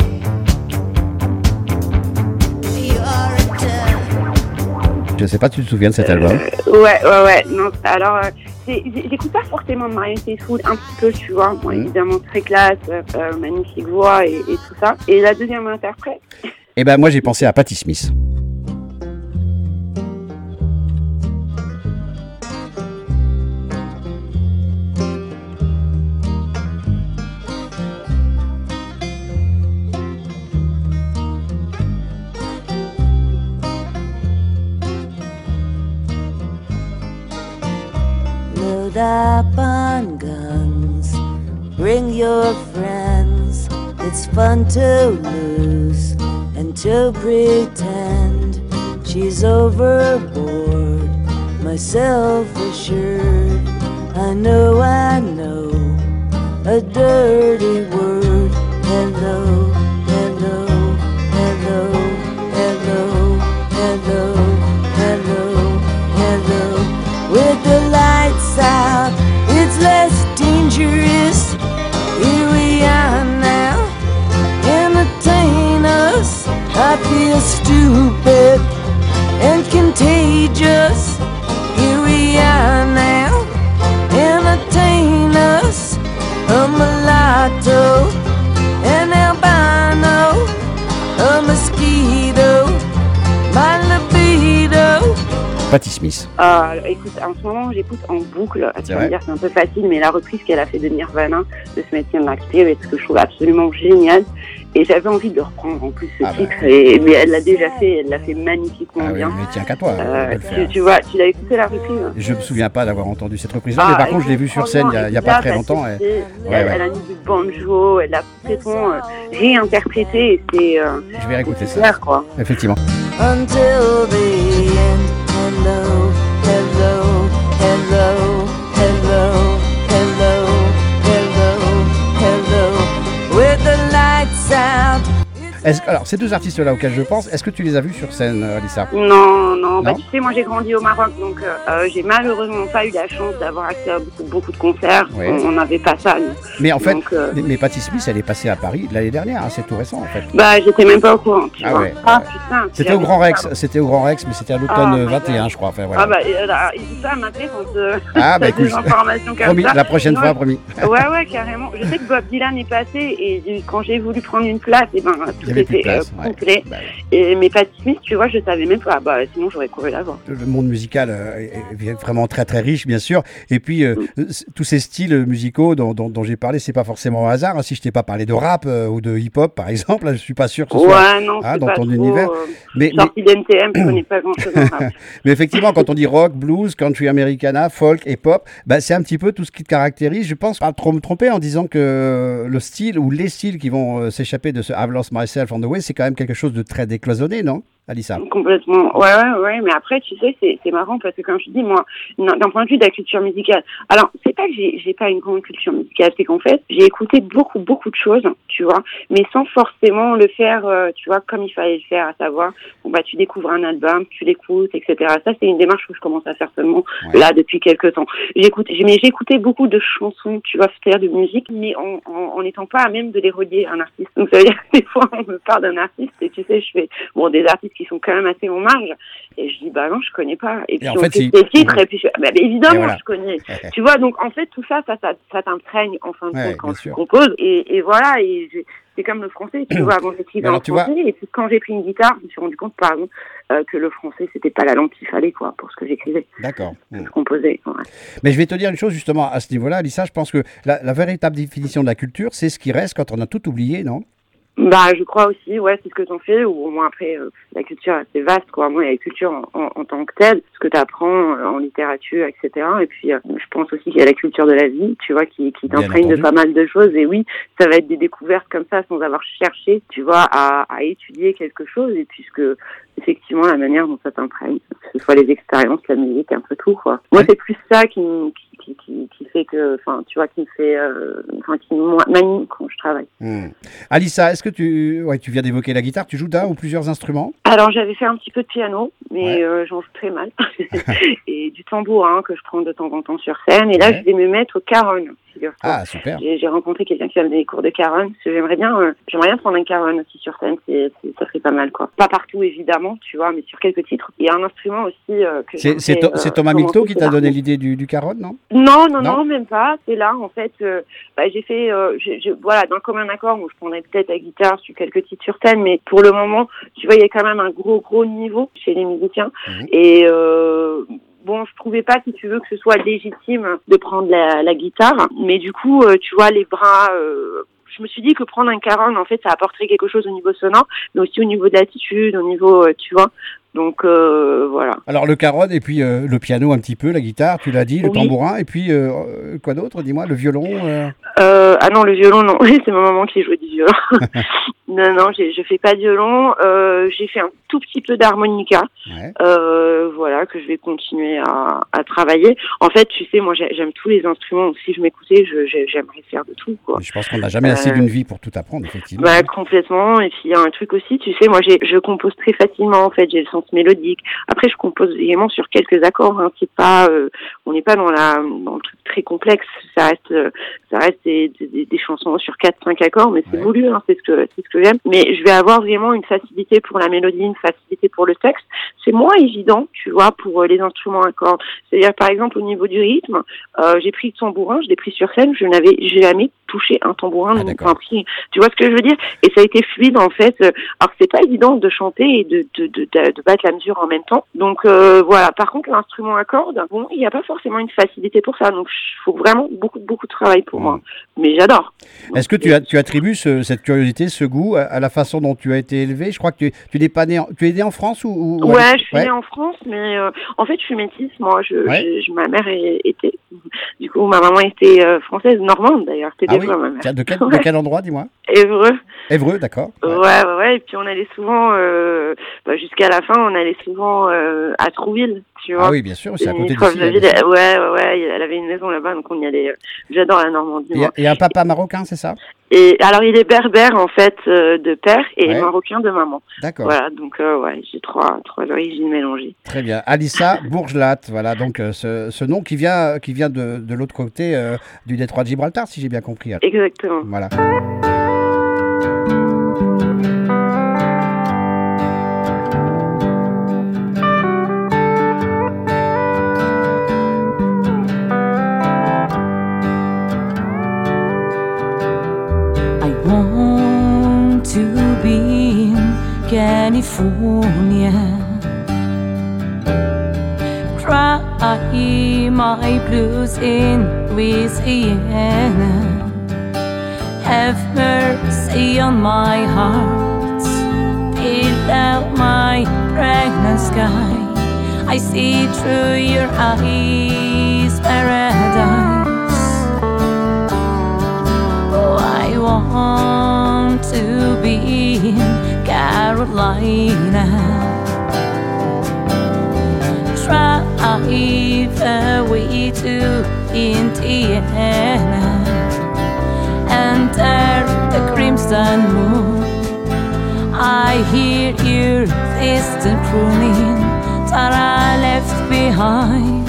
You're a turn. Je sais pas si tu te souviens de cet album. Ouais, ouais, ouais. Non, alors, euh, c'est- j'écoute pas forcément de Marianne Faithfull, un petit peu, tu vois. Bon, Mhm. évidemment, très classe, euh, magnifique voix et, et tout ça. Et la deuxième interprète, Eh ben moi j'ai pensé à Patti Smith. Load up on guns, bring your friends. It's fun to lose and to pretend. She's overboard, myself assured. I know, I know, a dirty word. Hello, hello, hello, hello, hello, hello, hello. With the lights out, it's less dangerous. Here we are now, entertain us. I feel stupid and contagious. Here we are now, entertain us. A mulatto, an albino, a mosquito, my libido. Patti Smith. euh, écoute, en ce moment, j'écoute en boucle. Tu C'est vas vrai me dire que c'est un peu facile, mais la reprise qu'elle a fait de Nirvana, de Smells Like Spirit, que je trouve absolument génial. Et j'avais envie de reprendre en plus ce Ah bah. titre, et, mais elle l'a déjà fait, elle l'a fait magnifiquement Ah oui, bien. mais tiens qu'à toi Euh, de le tu, faire. tu vois, tu l'as écouté la reprise? Je me souviens pas d'avoir entendu cette reprise-là, Ah, mais par contre je l'ai écoute, vue sur scène il y a, il y a pas franchement, très là, longtemps. t'as et- kiffé. Ouais, elle, ouais. elle a mis du banjo, elle l'a complètement euh, réinterprété, et c'est euh, Je vais réécouter ça. super, quoi. Effectivement. Until the end. Hello, hello, hello, hello, hello, hello, hello. With the lights out. Est-ce- alors ces deux artistes-là auxquels je pense, est-ce que tu les as vus sur scène, euh, Alissa? Non, non, bah Non tu sais, moi j'ai grandi au Maroc, donc euh, euh, j'ai malheureusement pas eu la chance d'avoir accès à beaucoup, beaucoup de concerts. Ouais. On n'avait pas ça, nous. Mais en fait, Donc, euh, mais, mais Patti Smith, elle est passée à Paris l'année dernière, hein, c'est tout récent en fait. Bah j'étais même pas au courant, tu Ah vois. ouais, Ah ouais. putain. C'était au j'avais Grand dit Rex, ça. c'était au Grand Rex, mais c'était à Oh l'automne my vingt et un, God. je crois. Enfin, voilà. Ah bah, euh, là, n'hésite pas à m'appeler quand euh, Ah, bah, t'as des écoute, informations comme promis, ça. la prochaine Non, fois, promis. Ouais, ouais, carrément. Je sais que Bob Dylan est passé et quand j'ai voulu prendre une place, et ben Il tout y avait plus de était euh, place. ouais. complet. Bah, Et mais Patti Smith, tu vois, je savais même pas. Bah sinon j'aurais couru la voir. le monde musical euh, est est vraiment très très riche, bien sûr. Et puis euh, c- tous ces styles musicaux dont, dont, dont j'ai parlé, c'est pas forcément au hasard. hein. Si je t'ai pas parlé de rap euh, ou de hip-hop, par exemple, je suis pas sûr que ce soit. Ouais, non, ah, c'est dans pas ton trop, univers. euh, Mais, mais, sorti d'N T M, je connais pas grand-chose en rap. mais effectivement, quand on dit rock, blues, country americana, folk et pop, bah, c'est un petit peu tout ce qui te caractérise. Je pense pas trop me tromper en disant que le style ou les styles qui vont euh, s'échapper de ce I've Lost Myself on the Way, c'est quand même quelque chose de très décloisonné, non, Alissa? Complètement. Ouais, ouais, ouais. Mais après, tu sais, c'est, c'est marrant parce que comme je te dis, moi, d'un d'un point de vue de la culture musicale, alors, c'est pas que j'ai, j'ai pas une grande culture musicale, c'est qu'en fait, j'ai écouté beaucoup, beaucoup de choses, tu vois, mais sans forcément le faire, euh, tu vois, comme il fallait le faire, à savoir, bon, bah, tu découvres un album, tu l'écoutes, et cetera. Ça, c'est une démarche que je commence à faire seulement, Ouais. là, depuis quelques temps. J'écoute, j'ai, mais j'ai écouté beaucoup de chansons, tu vois, c'est-à-dire de musique, mais en, en, en n'étant pas à même de les relier à un artiste. Donc, ça veut dire que des fois, on me parle d'un artiste et tu sais, je fais, bon, des artistes qui sont quand même assez en marge. Et je dis, bah non, je connais pas. Et puis en on fait, fait si- ces titres, et puis je, bah, évidemment, voilà. je connais. Tu vois, donc en fait, tout ça, ça, ça, ça t'imprègne en fin de Ouais, compte quand bien tu sûr. composes. Et, et voilà, et je- c'est comme le français, tu vois, avant j'écrivais Alors, en tu vois- français, et puis quand j'ai pris une guitare, je me suis rendu compte, pardon, euh, que le français, c'était pas la langue qu'il fallait, quoi, pour ce que j'écrivais, D'accord. ce que je composais. Ouais. Mais je vais te dire une chose justement à ce niveau-là, Alissa, je pense que la, la véritable définition de la culture, c'est ce qui reste quand on a tout oublié, non? Bah, je crois aussi, ouais, c'est ce que t'en fais, ou au moins après, euh, la culture, c'est vaste, quoi. Moi, il y a la culture en, en, en tant que telle, ce que t'apprends euh, en littérature, et cetera. Et puis, euh, je pense aussi qu'il y a la culture de la vie, tu vois, qui, qui Bien t'imprègne de entendu. pas mal de choses. Et oui, ça va être des découvertes comme ça, sans avoir cherché, tu vois, à, à étudier quelque chose. Et puisque, effectivement, la manière dont ça t'imprègne, que ce soit les expériences, la musique, un peu tout, quoi. Moi, c'est plus ça qui, me- qui, qui, qui, qui fait que, enfin, tu vois, qui me fait, euh, enfin, qui m'anime quand je travaille. Hmm. Alissa, est-ce que tu, ouais, tu viens d'évoquer la guitare, tu joues d'un ou plusieurs instruments? Alors j'avais fait un petit peu de piano, mais Ouais. euh, j'en joue très mal. Et du tambourin que je prends de temps en temps sur scène. Et là, Ouais. je vais me mettre au caron. figure-toi. Ah, super. J'ai, j'ai rencontré quelqu'un qui va me donner des cours de caron. Parce que j'aimerais bien, euh, j'aimerais bien prendre un caron aussi sur scène. C'est, c'est, ça serait pas mal, quoi. Pas partout, évidemment, tu vois, mais sur quelques titres. Il y a un instrument aussi euh, que C'est, c'est, j'aimerais, To- c'est euh, Thomas Milto commencer, qui c'est t'a donné l'harmonie. l'idée du, du caron, non? Non, non, Non non, même pas. C'est là, en fait, euh, bah, j'ai fait, euh, j'ai, j'ai- voilà, d'un commun accord, où je prendrais peut-être la guitare sur quelques titres sur scène, mais pour le moment, tu vois, il y a quand même un gros, gros niveau chez les musiciens. Mhm. Et euh, bon, je trouvais pas, si tu veux, que ce soit légitime de prendre la, la guitare, mais du coup, euh, tu vois, les bras. Euh, je me suis dit que prendre un caron, en fait, ça apporterait quelque chose au niveau sonore, mais aussi au niveau de l'attitude, au niveau, euh, tu vois. Donc euh, voilà. Alors le caron et puis euh, le piano un petit peu, la guitare, tu l'as dit, le Oui. tambourin et puis euh, euh, quoi d'autre, dis-moi, le violon. euh, Euh, ah non, le violon, non. C'est ma maman qui jouait du violon. non, non, j'ai, je fais pas de violon. Euh, j'ai fait un tout petit peu d'harmonica. Ouais. Euh, voilà, que je vais continuer à, à travailler. En fait, tu sais, moi, j'ai- j'aime tous les instruments. Donc, si je m'écoutais, je, j'ai- j'aimerais faire de tout, quoi. Je pense qu'on n'a jamais assez Euh, d'une vie pour tout apprendre, effectivement. Bah, complètement. Et puis, il y a un truc aussi, tu sais, moi, j'ai, je compose très facilement, en fait. J'ai le sens mélodique. Après, je compose également sur quelques accords, hein. C'est pas, euh, on n'est pas dans la, dans le truc très complexe. Ça reste, euh, ça reste des, des, des chansons sur quatre, cinq accords, mais c'est Ouais. voulu, hein. C'est ce que, c'est ce que j'aime. Mais je vais avoir vraiment une facilité pour la mélodie, une facilité pour le texte. C'est moins évident, tu vois, pour euh, les instruments à cordes. C'est-à-dire, par exemple, au niveau du rythme, euh, j'ai pris le tambourin, je l'ai pris sur scène, je n'avais jamais touché un tambourin, Ah, donc, d'accord. enfin, pris- tu vois ce que je veux dire? Et ça a été fluide, en fait. Euh, Alors, c'est pas évident de chanter et de, de, de, de, de battre la mesure en même temps. Donc, euh, voilà. Par contre, l'instrument à cordes, bon, il n'y a pas forcément une facilité pour ça. Donc, il faut vraiment beaucoup, beaucoup de travail pour Mm. moi. Mais j'adore. Est-ce que tu, as, tu attribues ce- cette curiosité, ce goût à, à la façon dont tu as été élevé? Je crois que tu, tu n'es pas né en, tu es né en France ou, ou- ou à Ouais, l'étranger? je suis née en France, mais euh, en fait, je suis métisse. Moi, je, Ouais. je- je- ma mère est- était, du coup, ma maman était euh, française, normande d'ailleurs. C'était Ah des oui. fois, ma mère. Tiens, de quel, de Ouais. quel endroit, dis-moi? Évreux. Évreux, d'accord. Ouais, Ouais. ouais, ouais. Et puis on allait souvent, euh, bah, jusqu'à la fin, on allait souvent euh, à Trouville, tu vois. Ah oui, bien sûr, c'est à côté Limitrophe d'ici. de là, ville. bien sûr. Ouais, ouais, ouais. Elle avait une maison là-bas, donc on y allait. euh, J'adore la Normandie. Et, moi. et un papa marocain, c'est ça? Et alors, il est berbère en fait euh, de père et Ouais. marocain de maman. D'accord. Voilà, donc euh, ouais, j'ai trois trois origines mélangées. Très bien. Alissa Bourgelat, voilà, donc euh, ce, ce nom qui vient, qui vient de, de l'autre côté euh, du détroit de Gibraltar, si j'ai bien compris. alors. Exactement. Voilà. I want to be in California. Cry my blues in Louisiana. Have mercy on my heart. Fill out my pregnant sky. I see through your eyes, paradise. Oh, I want to be in Carolina. Drive away to Indiana. Under the crimson moon, I hear your distant crooning that I left behind.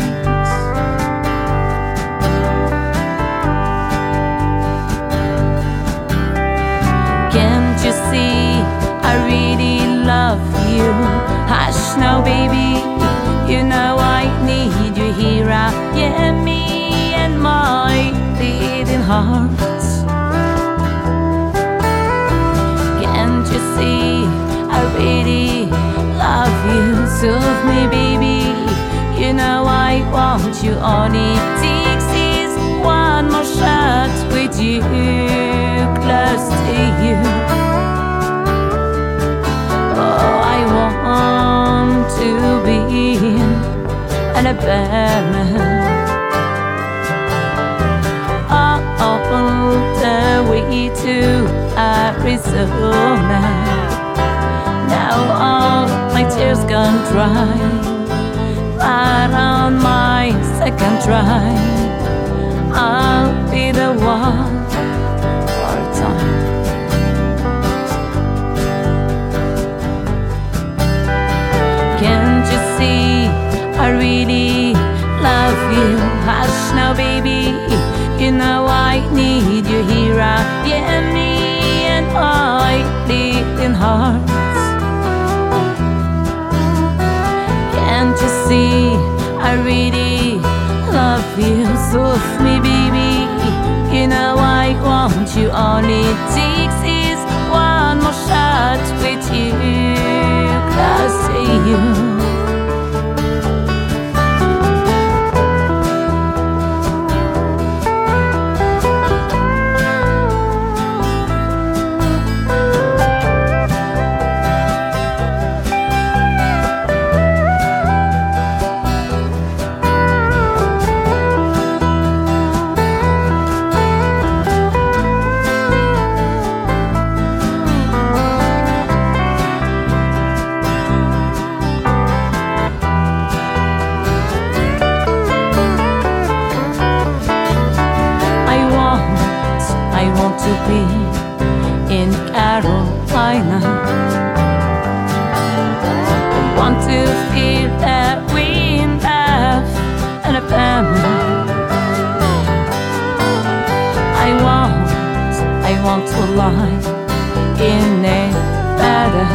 Can't you see I really love you? now, baby. You know I need you here. I am me and my bleeding hearts. Can't you see I really love you? Soothe me, baby. You know I want you. All it takes is one more shot with you, close to you. Oh, I want to be an Alabama. All the way to Arizona. Now all my tears gone dry, but on my second try, I'll be the one for time. Can't you see I really love you? Hush now, baby. You know I need you here. I am me and my bleeding hearts. Can't you see I really love you? Soothe me, baby. You know I want you. All it takes is one more shot with you, close to you. To be in Carolina, I want to feel that wind of Alabama. I want, I want to lie in Nevada.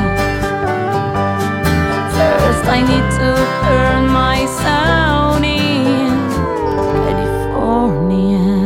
First I need to earn my sound in California.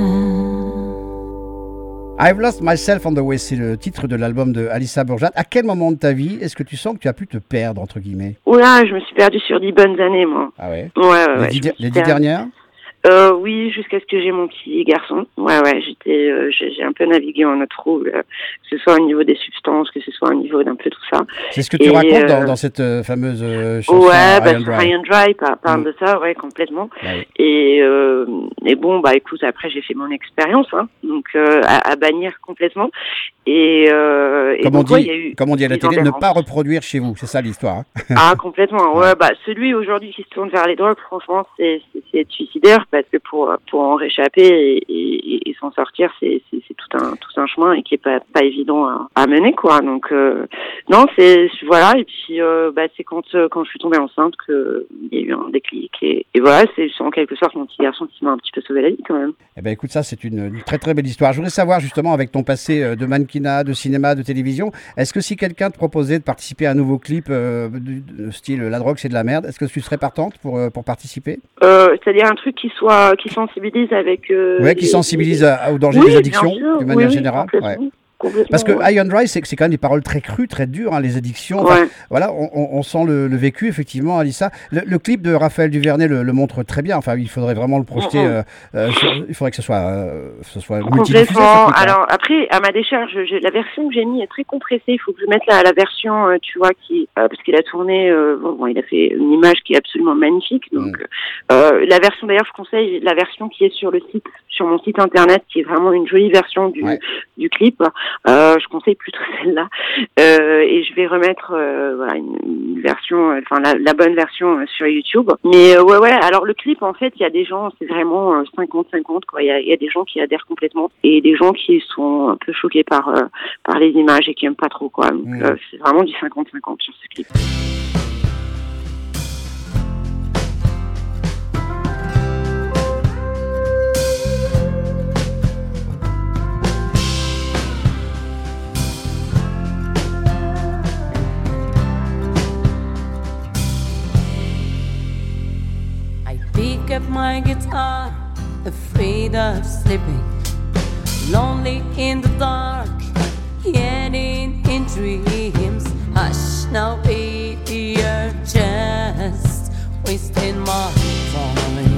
I've Lost Myself on the Way, c'est le titre de l'album de Alissa Borjat. À quel moment de ta vie est-ce que tu sens que tu as pu te perdre, entre guillemets? Oula, je me suis perdue sur dix bonnes années, moi. Ah ouais? Ouais, ouais, Les ouais, dix, je me suis les dix perdue. dernières? Euh, oui, jusqu'à ce que j'ai mon petit garçon. Ouais, ouais, j'étais, euh, j'ai, j'ai un peu navigué en notre roue, euh, que ce soit au niveau des substances, que ce soit au niveau d'un peu tout ça. C'est ce que tu Et, racontes euh, dans, dans cette euh, fameuse euh, chanson Ouais, bah, High and Dry. High and Dry par- parle Mm. de ça, ouais, complètement. Ah oui. Et, euh, et bon, bah écoute, après j'ai fait mon expérience, hein, donc euh, à, à bannir complètement. Et, euh, et Comme on, donc, ouais, dit, il y a eu comme on dit à la des télé, ne enterrements. pas reproduire chez vous, c'est ça l'histoire. hein. Ah, complètement. Ouais, bah celui aujourd'hui qui se tourne vers les drogues, franchement, c'est c'est, c'est suicidaire parce que pour pour en réchapper et, et, et s'en sortir, c'est, c'est c'est tout un tout un chemin et qui est pas pas évident à, à mener, quoi. Donc euh, non, c'est voilà. Et puis euh, bah c'est quand euh, quand je suis tombée enceinte que il y a eu un déclic et, et voilà, c'est en quelque sorte mon petit garçon qui m'a un petit peu sauvé la vie quand même. Eh ben écoute, ça c'est une, une très très belle histoire. Je voudrais savoir justement avec ton passé euh, de mannequinat, de cinéma, de télévision, est-ce que si quelqu'un te proposait de participer à un nouveau clip euh, du, de style La drogue c'est de la merde, est-ce que tu serais partante pour, euh, pour participer? Euh, c'est-à-dire un truc qui soit qui sensibilise avec euh, Ouais, qui les- sensibilise à- au danger Oui, des bien addictions sûr, de manière oui, oui, générale. complètement. Ouais. complètement. Parce que ouais. High and Dry, c'est c'est quand même des paroles très crues, très dures, hein, les addictions. Enfin, Ouais. voilà, on, on- on sent le, le vécu, effectivement, Alissa. Le, le clip de Raphaël Duvernay le, le montre très bien. Enfin, il faudrait vraiment le projeter. Mhm. euh, euh, sur- il faudrait que ce soit, euh, ce soit multidiffusé. ce Complètement. clip, hein. Alors après, à ma décharge, j'ai- la version que j'ai mis est très compressée. Il faut que je mette la, la version, euh, tu vois, qui euh, parce qu'il a tourné, euh, bon, bon, il a fait une image qui est absolument magnifique. Donc euh, la version, d'ailleurs, je conseille la version qui est sur le site, sur mon site internet, qui est vraiment une jolie version du Ouais. du clip. Euh, je conseille plutôt celle-là. Euh, et je vais remettre euh, voilà une, une version, euh, enfin la, la bonne version euh, sur YouTube. Mais euh, ouais, ouais. Alors le clip, en fait, il y a des gens, c'est vraiment euh, cinquante cinquante quoi. Il y a, il y a des gens qui adhèrent complètement et des gens qui sont un peu choqués par euh, par les images et qui aiment pas trop, quoi. Donc Mmh. euh, c'est vraiment du cinquante cinquante sur ce clip. my guitar, afraid of sleeping, lonely in the dark, yelling in dreams. Hush now, baby, you're just wasting my time.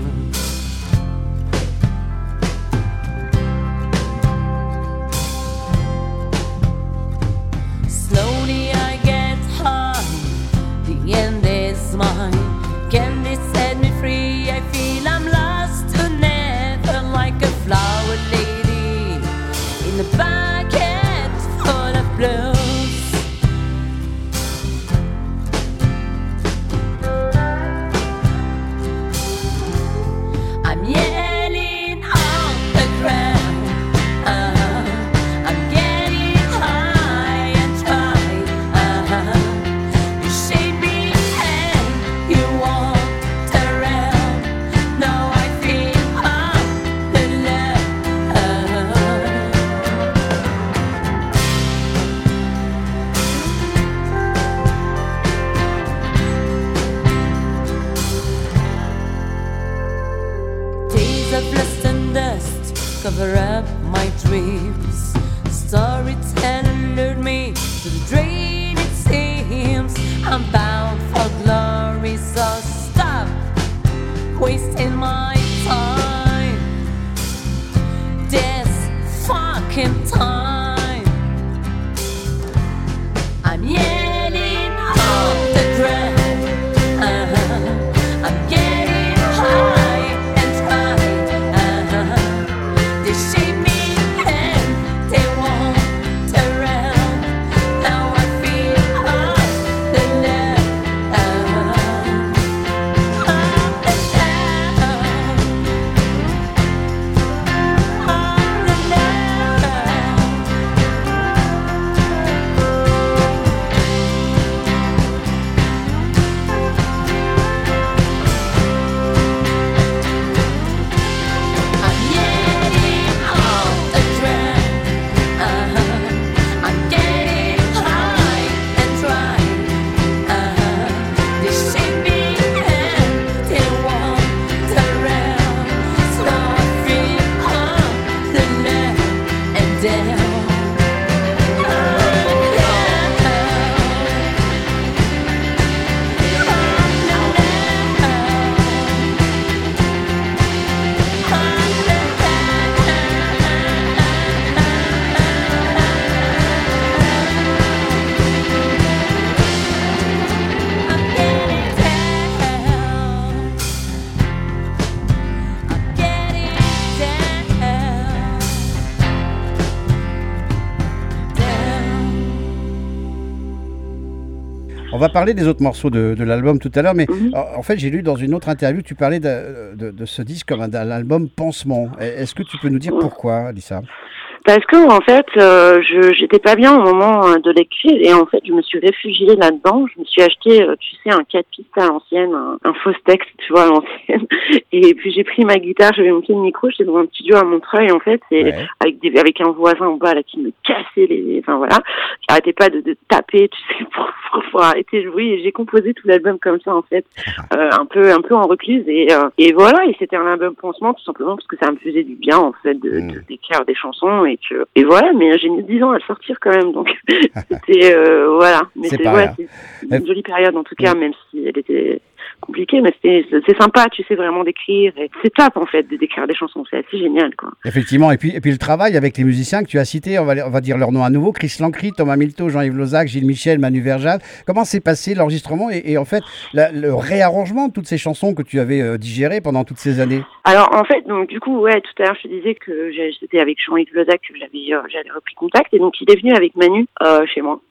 Slowly I get high, the end is mine. Can they set me free? I feel I'm lost to never, like a flower lady in a bucket full of blues. I'm yelling on the ground, uh-huh. I'm getting high and try, uh-huh. You shake me and you walked around. Now I feel all alone. Days of lust and dust cover up my dreams. Storyteller lured me to the drain, it seems. I'm bound for glory, so stop wasting my time. This fucking time. I'm yelling on the ground, uh-huh. I'm getting high and try, uh-huh. They shake me and they walked around. Now I feel all alone, uh-huh. All On va parler des autres morceaux de, de l'album tout à l'heure, mais Mhm. en, en fait, j'ai lu dans une autre interview que tu parlais de, de- de ce disque comme un, d'un album pansement. Est-ce que tu peux nous dire pourquoi, Alissa? Parce que en fait, euh, je j'étais pas bien au moment euh, de l'écrire et en fait, je me suis réfugiée là-dedans. Je me suis acheté, euh, tu sais, un quatre pistes à l'ancienne, un, un faux texte, tu vois, à l'ancienne. Et puis j'ai pris ma guitare, j'avais mon pied de micro, j'étais dans un studio à Montreuil en fait, et Ouais. avec des avec un voisin en bas là qui me cassait les, enfin voilà, j'arrêtais pas de, de taper, tu sais, pour, pour, pour arrêter le bruit. Et j'ai composé tout l'album comme ça en fait, euh, un peu un peu en recluse et euh, et voilà. Et c'était un album pansement tout simplement parce que ça me faisait du bien en fait de, Mm. de d'écrire des chansons et que et voilà. Mais j'ai mis dix ans à le sortir quand même, donc c'était euh, voilà. Mais C'est c'est pas ouais, grave. c'est une jolie période en tout cas, même si elle était compliquée, mais c'était c'est sympa, tu sais, vraiment d'écrire. Et c'est top en fait de d'écrire des chansons, c'est assez génial quoi. Effectivement, et puis, et puis le travail avec les musiciens que tu as cités, on va, on va dire leur nom à nouveau, Chris Lancry, Thomas Milto, Jean-Yves Lozac, Gilles Michel, Manu Verjade. Comment s'est passé l'enregistrement et, et en fait la- le réarrangement de toutes ces chansons que tu avais euh, digérées pendant toutes ces années? Alors en fait, donc du coup, ouais, tout à l'heure je te disais que j'ai- j'étais avec Jean-Yves Lozac, que j'avais euh, j'avais repris contact, et donc il est venu avec Manu euh, chez moi.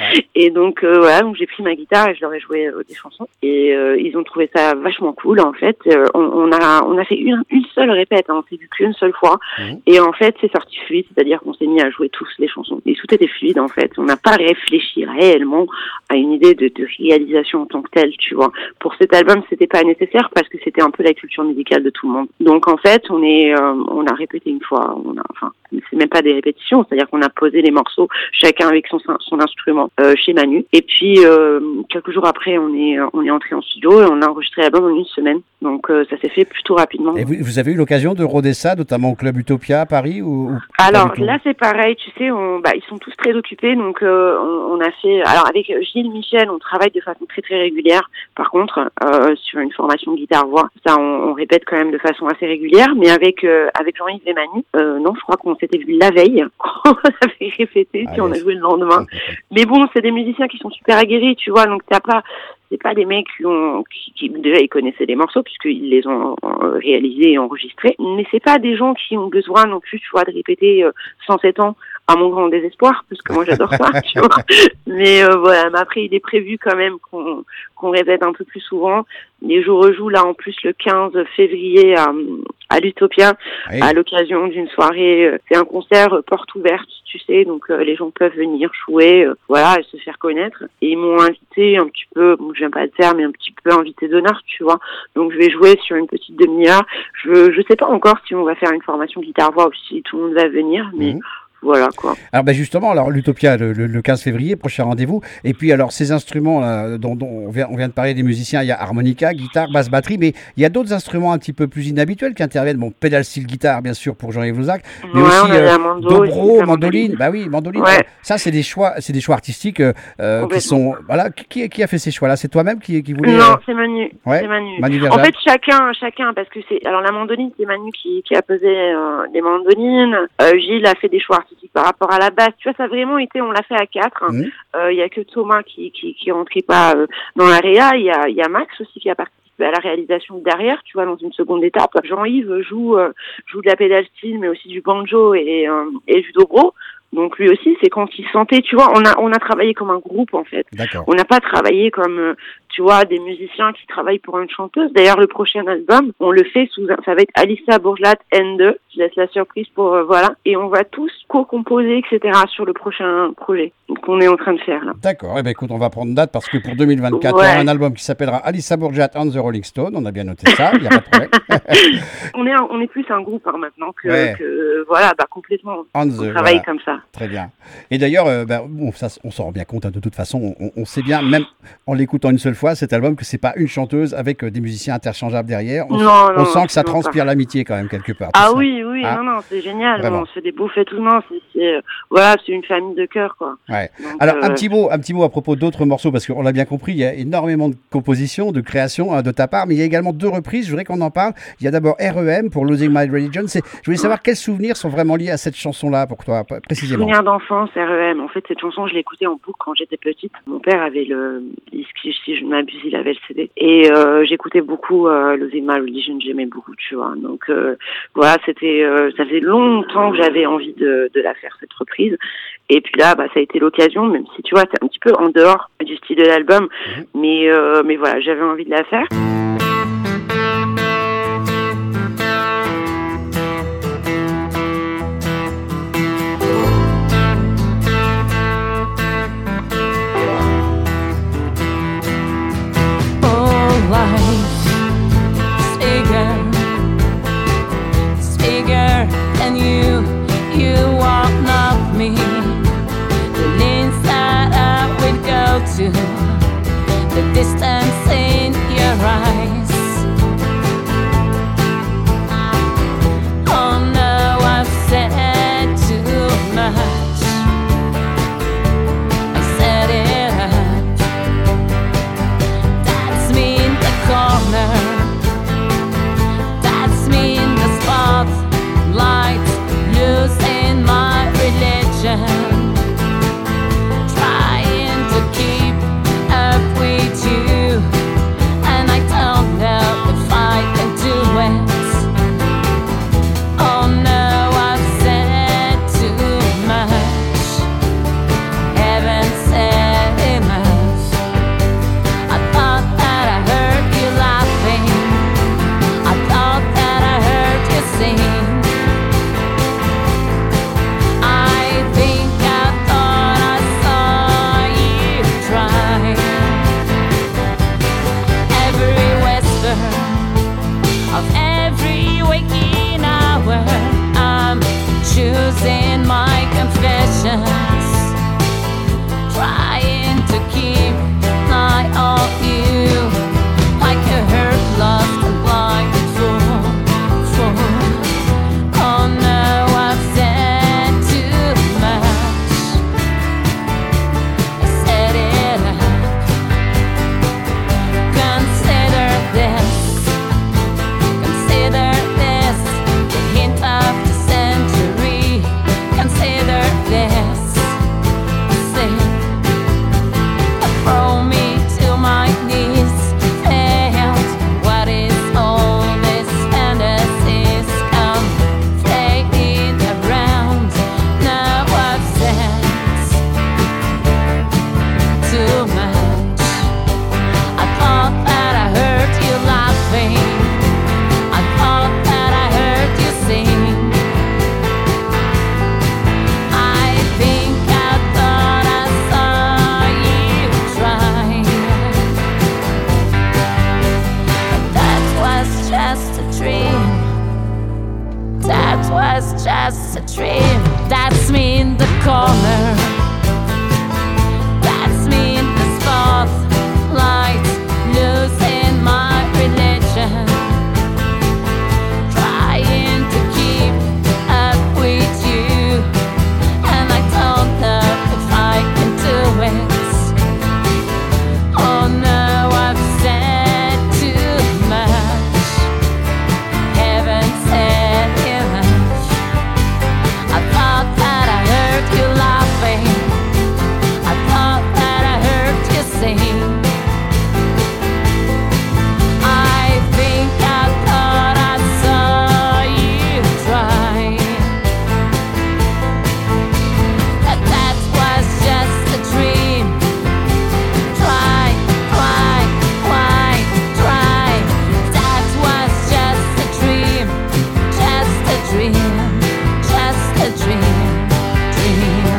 Et donc euh, voilà, donc j'ai pris ma guitare et je leur ai joué euh, des chansons, et euh, ils ont trouvé ça vachement cool en fait. Euh, on, on a on a fait une, une seule répète, hein, on s'est vu qu'une seule fois, Mhm. et en fait c'est sorti fluide, c'est-à-dire qu'on s'est mis à jouer tous les chansons, et tout était fluide en fait. On n'a pas réfléchi réellement à une idée de, de réalisation en tant que telle, tu vois. Pour cet album, c'était pas nécessaire parce que c'était un peu la culture musicale de tout le monde. Donc en fait, on est, euh, on a répété une fois, on a, enfin, c'est même pas des répétitions, c'est-à-dire qu'on a posé les morceaux chacun avec son son instrument euh, chez Manu. Et puis euh, quelques jours après, on est on est entré en studio et on a enregistré l'album en une semaine. Donc euh, ça s'est fait plutôt rapidement. Et vous, vous avez eu l'occasion de rôder ça, notamment au Club Utopia à Paris ou, ou Alors là c'est pareil, tu sais, on, bah, ils sont tous très occupés, donc euh, on, on a fait. Alors avec Gilles Michel, on travaille de façon très très régulière. Par contre, euh, sur une formation guitare-voix, ça on, on répète quand même de façon assez régulière. Mais avec euh, avec Jean-Yves et Manu, euh, non, je crois qu'on s'était vu la veille, on avait répété, puis ah, on a joué le lendemain. Mais bon, c'est des musiciens qui sont super aguerris, tu vois, donc t'as pas. C'est pas des mecs qui ont, qui, qui déjà ils connaissaient les morceaux puisqu'ils les ont euh, réalisés et enregistrés, mais c'est pas des gens qui ont besoin non plus, tu vois, de répéter euh, cent sept ans à mon grand désespoir, parce que moi j'adore ça, tu vois. Mais euh, voilà, mais après il est prévu quand même qu'on qu'on répète un peu plus souvent. Et je rejoue là en plus le quinze février à, à l'Utopia, oui. à l'occasion d'une soirée. C'est un concert euh, porte ouverte, tu sais, donc euh, les gens peuvent venir jouer, euh, voilà, et se faire connaître. Et ils m'ont invité un petit peu, bon, j'aime pas le terme, mais un petit peu invité d'honneur, tu vois. Donc je vais jouer sur une petite demi-heure. Je je sais pas encore si on va faire une formation guitare-voix ou si tout le monde va venir, mais mmh. Voilà quoi. Alors ben justement, alors l'Utopia le, le, le quinze février, prochain rendez-vous. Et puis alors ces instruments là, dont, dont on, vient, on vient de parler des musiciens, il y a harmonica, guitare, basse, batterie, mais il y a d'autres instruments un petit peu plus inhabituels qui interviennent. Bon, pédale style guitare bien sûr pour Jean-Yves Lozac, mais ouais, aussi euh, mando, dobro, mandoline. Bah oui, mandoline. Ouais. Ça c'est des choix, c'est des choix artistiques euh, qui sont. Voilà, qui, qui a fait ces choix-là? C'est toi-même qui, qui voulait. Non, euh... c'est Manu. Ouais, c'est Manu. Manu en fait, chacun, chacun, parce que c'est. Alors la mandoline, c'est Manu qui, qui a posé euh, les mandolines. Euh, Gilles a fait des choix artistiques par rapport à la basse, tu vois, ça a vraiment été, on l'a fait à quatre. Il mmh. euh, y a que Thomas qui qui qui rentrait pas euh, dans la réa. Il y a il y a Max aussi qui a participé à la réalisation derrière, tu vois, dans une seconde étape. Jean-Yves joue euh, joue de la pédale style, mais aussi du banjo et euh, et du dobro. Donc lui aussi, c'est quand il sentait, tu vois, on a on a travaillé comme un groupe en fait. D'accord. On n'a pas travaillé comme, tu vois, des musiciens qui travaillent pour une chanteuse. D'ailleurs, le prochain album, on le fait sous, un, ça va être Alissa Bourgelat N deux. Je laisse la surprise pour euh, voilà, et on va tous co-composer, et cetera sur le prochain projet qu'on est en train de faire là. D'accord. Eh ben écoute, on va prendre date parce que pour deux mille vingt-quatre, ouais. il y aura un album qui s'appellera Alissa Bourgelat and the Rolling Stone. On a bien noté ça. Il y a pas de problème. on est un, on est plus un groupe hein, maintenant que, ouais. que voilà, bah complètement. On, on the, travaille voilà. comme ça. Très bien. Et d'ailleurs, euh, bah, bon, ça, on s'en rend bien compte hein, de toute façon. On, on sait bien, même en l'écoutant une seule fois, cet album, que c'est pas une chanteuse avec euh, des musiciens interchangeables derrière. On, non, s- non, on sent que ça non, transpire pas. l'amitié quand même quelque part. Ah ça. oui, oui, ah. non, non, c'est génial. Vraiment. On se fait des bouffées tout le monde. C'est, c'est, euh, voilà, c'est une famille de cœur, quoi. Ouais. Donc, Alors euh... un petit mot, un petit mot à propos d'autres morceaux parce qu'on l'a bien compris, il y a énormément de compositions, de créations hein, de ta part, mais il y a également deux reprises. Je voudrais qu'on en parle. Il y a d'abord R E M pour Losing My Religion. C'est, je voulais savoir quels souvenirs sont vraiment liés à cette chanson-là pour toi précisément. Souvenirs d'enfance, R E M. En fait, cette chanson, je l'écoutais en boucle quand j'étais petite. Mon père avait le disque, si je ne m'abuse, il avait le C D. Et euh, j'écoutais beaucoup euh, Losing My Religion, j'aimais beaucoup, tu vois. Donc euh, voilà, c'était, euh, ça faisait longtemps que j'avais envie de, de la faire, cette reprise. Et puis là, bah, ça a été l'occasion, même si tu vois, c'est un petit peu en dehors du style de l'album. Mmh. Mais, euh, mais voilà, j'avais envie de la faire. The distance in your eyes, That's me in the corner. That's me in the spotlight, losing my religion, trying to keep up with you, and I don't know if I can do it. Oh no, I've said too much, haven't said enough. I thought that I heard you laughing, I thought that I heard you sing. I think I thought I saw you try, but that was just a dream. Try, try, try, try. That was just a dream, just a dream, just a dream, dream.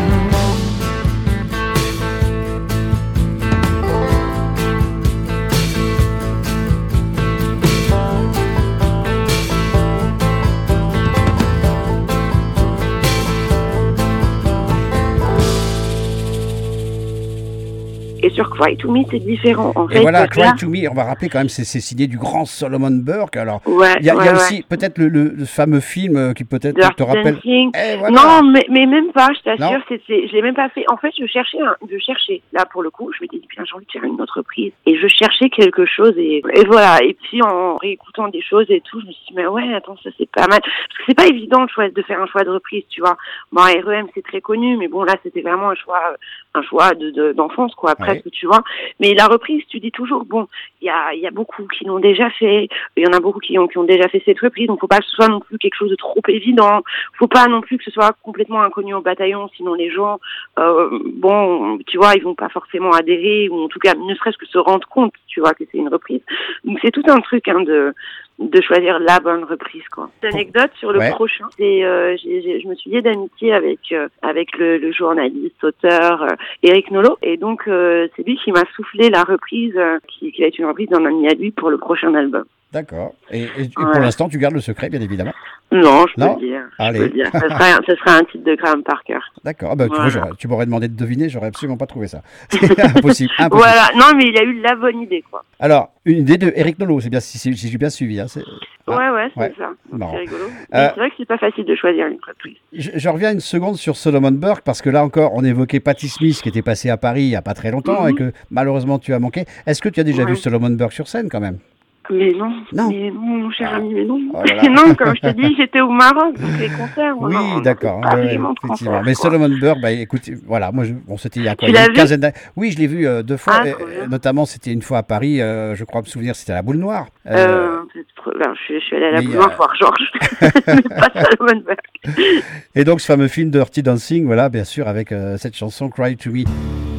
Et sur Cry to Me, c'est différent. En Et fait, voilà, euh, Cry là- to Me, on va rappeler quand même, c'est c'est signé du grand Solomon Burke. Alors, Ouais, il y a, il y a ouais, aussi ouais. peut-être le, le- le fameux film euh, qui peut-être Dirty te rappelle. Dancing. Eh, voilà. Non, mais, mais même pas, je Non. t'assure, c'est, c'est, je l'ai même pas fait. En fait, je cherchais, un, je cherchais, là, pour le coup, je m'étais dit, putain, j'ai envie de faire une autre reprise. Et je cherchais quelque chose, et, et voilà. Et puis, en réécoutant des choses et tout, je me suis dit, mais ouais, attends, ça c'est pas mal. Parce que c'est pas évident de, choix, de faire un choix de reprise, tu vois. Bon, R E M, c'est très connu, mais bon, là, c'était vraiment un choix, un choix de, de, d'enfance, quoi, presque, tu vois. Mais la reprise, tu dis toujours, bon, il y a, il y a beaucoup qui l'ont déjà fait, il y en a beaucoup qui ont, qui ont déjà fait cette reprise, donc faut pas que ce soit non plus quelque chose de trop évident, faut pas non plus que ce soit complètement inconnu au bataillon, sinon les gens, euh, bon, tu vois, ils vont pas forcément adhérer, ou en tout cas, ne serait-ce que se rendre compte, tu vois, que c'est une reprise. Donc c'est tout un truc, hein, de, de choisir la bonne reprise, quoi. Anecdote sur le Ouais. prochain, c'est, euh, j'ai, j'ai, je me suis liée d'amitié avec, euh, avec le, le journaliste, auteur, euh, Eric Nolot, et donc, euh, c'est lui qui m'a soufflé la reprise, euh, qui, qui va être une reprise d'un ami à lui pour le prochain album. D'accord. Et, et- et pour Voilà. l'instant, tu gardes le secret, bien évidemment. Non, je peux Non le dire. Je Allez. peux le dire. Ça sera, un- ça sera un titre de Graham Parker. D'accord. Ah bah, tu vois, Voilà. j'aurais- tu m'aurais demandé de deviner, j'aurais absolument pas trouvé ça. impossible, impossible. Voilà. Non, mais il a eu la bonne idée, quoi. Alors, une idée de Eric Nolot, c'est bien si, si- si j'ai bien suivi. Hein, c'est- Ah, Ouais, ouais, c'est ouais. ça. Donc, Marrant. c'est rigolo. Euh, Mais c'est vrai que c'est pas facile de choisir une reprise. Je, je reviens une seconde sur Solomon Burke parce que là encore, on évoquait Patti Smith qui était passée à Paris il n'y a pas très longtemps Mhm. et que malheureusement tu as manqué. Est-ce que tu as déjà Ouais. vu Solomon Burke sur scène quand même? Mais non, Non. mais non, mon cher Ah. ami, mais non. Oh là là. non, comme je te dis, j'étais au Maroc, donc les concerts. on en- on Oui, en d'accord. fait pas ouais, ouais, vraiment de effectivement. concerts, Mais quoi. Solomon Burke, bah, écoute, voilà, moi, je, bon, c'était il y a quoi Tu il y a l'as une vu quinzaine d'années. Oui, je l'ai vu euh, deux fois. Ah, et, trop bien. euh, notamment, c'était une fois à Paris. euh, je crois me souvenir, c'était à la Boule Noire. Euh, Euh, c'est trop- ben, je, suis- je suis allée à la mais, Boule Noire euh, voir Georges, mais pas Solomon Burke. Et donc, ce fameux film Dirty Dancing, voilà, bien sûr, avec euh, cette chanson Cry to Me.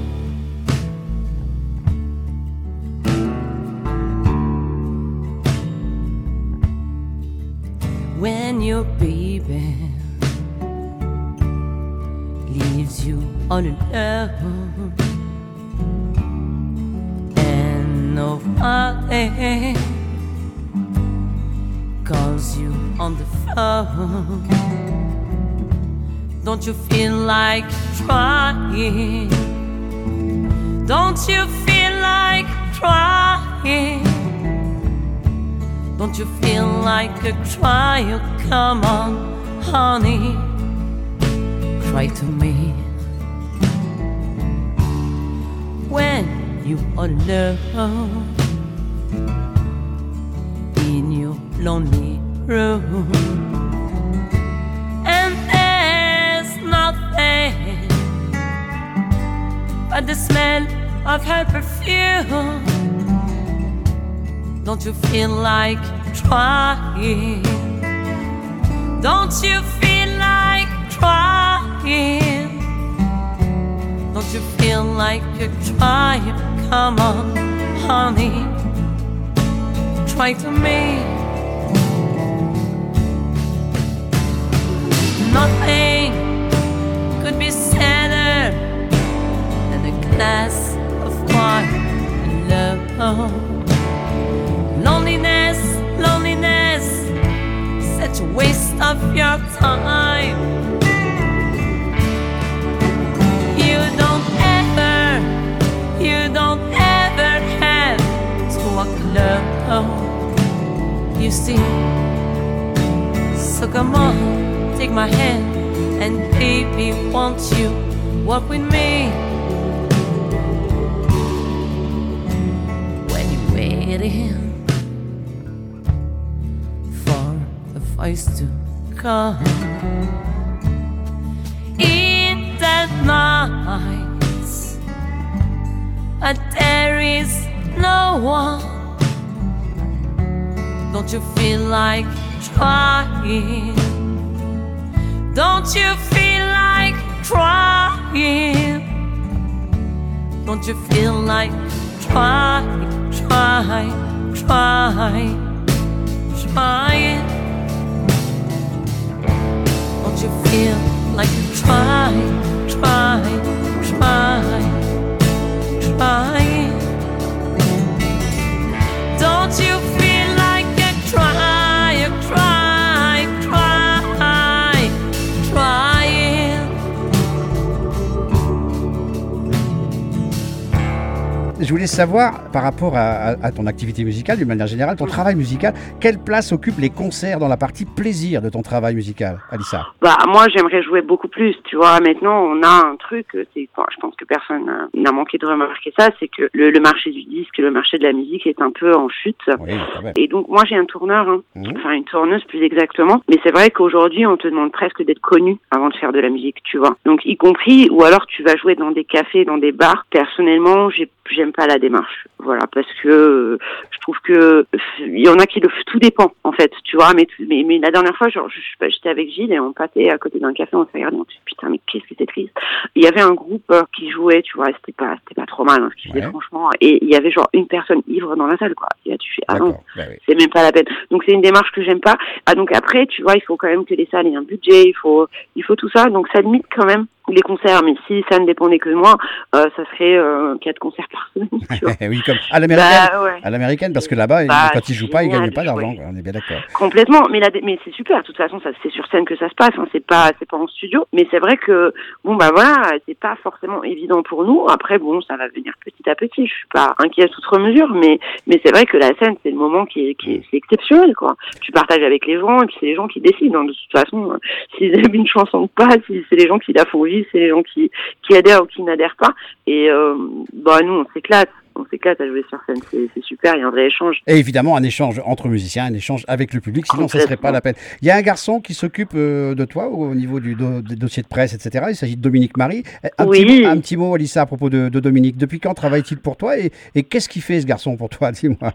When your baby leaves you all alone and nobody calls you on the phone, don't you feel like trying? Don't you feel like trying? Don't you feel like a cry? Oh, come on, honey, cry to me. When you are alone in your lonely room and there's nothing but the smell of her perfume, don't you feel like trying? Don't you feel like trying? Don't you feel like you're trying? Come on, honey, try to me. Nothing could be sadder than a glass of wine alone. Loneliness, loneliness, such a waste of your time. see. So come on, take my hand, and baby, won't you walk with me? When you're waiting for the voice to come in that night, but there is no one. Don't you feel like trying? Don't you feel like trying? Don't you feel like trying, trying, trying, trying? Don't you feel like trying, trying, trying, trying? Don't you feel like you try, you try, try, trying? Je voulais savoir, par rapport à, à, à ton activité musicale, d'une manière générale, ton travail musical, quelle place occupent les concerts dans la partie plaisir de ton travail musical, Alissa? Bah, moi, j'aimerais jouer beaucoup plus, tu vois. Maintenant, on a un truc, c'est, bon, je pense que personne euh, n'a manqué de remarquer ça, c'est que le, le marché du disque, le marché de la musique est un peu en chute. Oui, quand même. Et donc, moi, j'ai un tourneur, hein. Mmh. Enfin, une tourneuse plus exactement. Mais c'est vrai qu'aujourd'hui, on te demande presque d'être connu avant de faire de la musique, tu vois. Donc, y compris, ou alors tu vas jouer dans des cafés, dans des bars. Personnellement, j'ai, j'aime pas la démarche. Voilà, parce que euh, je trouve que il y en a qui le tout dépend en fait, tu vois. Mais mais, mais la dernière fois, genre, je, je, j'étais avec Gilles et on passait à côté d'un café, on s'est regardé, on s'est dit putain mais qu'est-ce que c'est triste. Il y avait un groupe euh, qui jouait, tu vois, c'était pas c'était pas trop mal, hein, ce qu'ils faisaient, Ouais. franchement. Et il y avait genre une personne ivre dans la salle, quoi. Et là, tu fais ah non, D'accord. Bah oui. c'est même pas la peine. Donc c'est une démarche que j'aime pas. Ah donc après, tu vois, il faut quand même que les salles aient un budget, il faut il faut tout ça. Donc ça limite quand même les concerts. Mais si ça ne dépendait que de moi, euh, ça serait euh, quatre concerts par semaine, tu vois. Oui, comme à l'américaine. Bah, ouais. À l'américaine, parce que là-bas, Bah, quand ils jouent pas, ils génial, gagnent pas d'argent. ouais. quoi, On est bien d'accord. Complètement, mais la, mais c'est super. De toute façon, ça c'est sur scène que ça se passe. Hein. C'est pas, c'est pas en studio. Mais c'est vrai que bon bah voilà, c'est pas forcément évident pour nous. Après bon, ça va venir petit à petit. Je suis pas inquiète outre mesure, mais mais c'est vrai que la scène c'est le moment qui est, qui est c'est exceptionnel quoi. Tu partages avec les gens et puis c'est les gens qui décident. Hein. De toute façon, euh, s'ils aiment une chanson ou pas, si c'est les gens qui la font vivre, c'est les gens qui qui adhèrent ou qui n'adhèrent pas. Et euh, bah nous on s'éclate. On s'éclate à jouer sur scène, c'est, c'est super, il y a un vrai échange. Et évidemment, un échange entre musiciens, un échange avec le public, sinon ça serait pas la peine. Il y a un garçon qui s'occupe euh, de toi au niveau du do- des dossiers de presse, et cetera. Il s'agit de Dominique Marie. Un, Oui. petit, mot- un petit mot, Alissa, à propos de, de Dominique. Depuis quand travaille-t-il pour toi et, et qu'est-ce qu'il fait ce garçon pour toi? Dis-moi.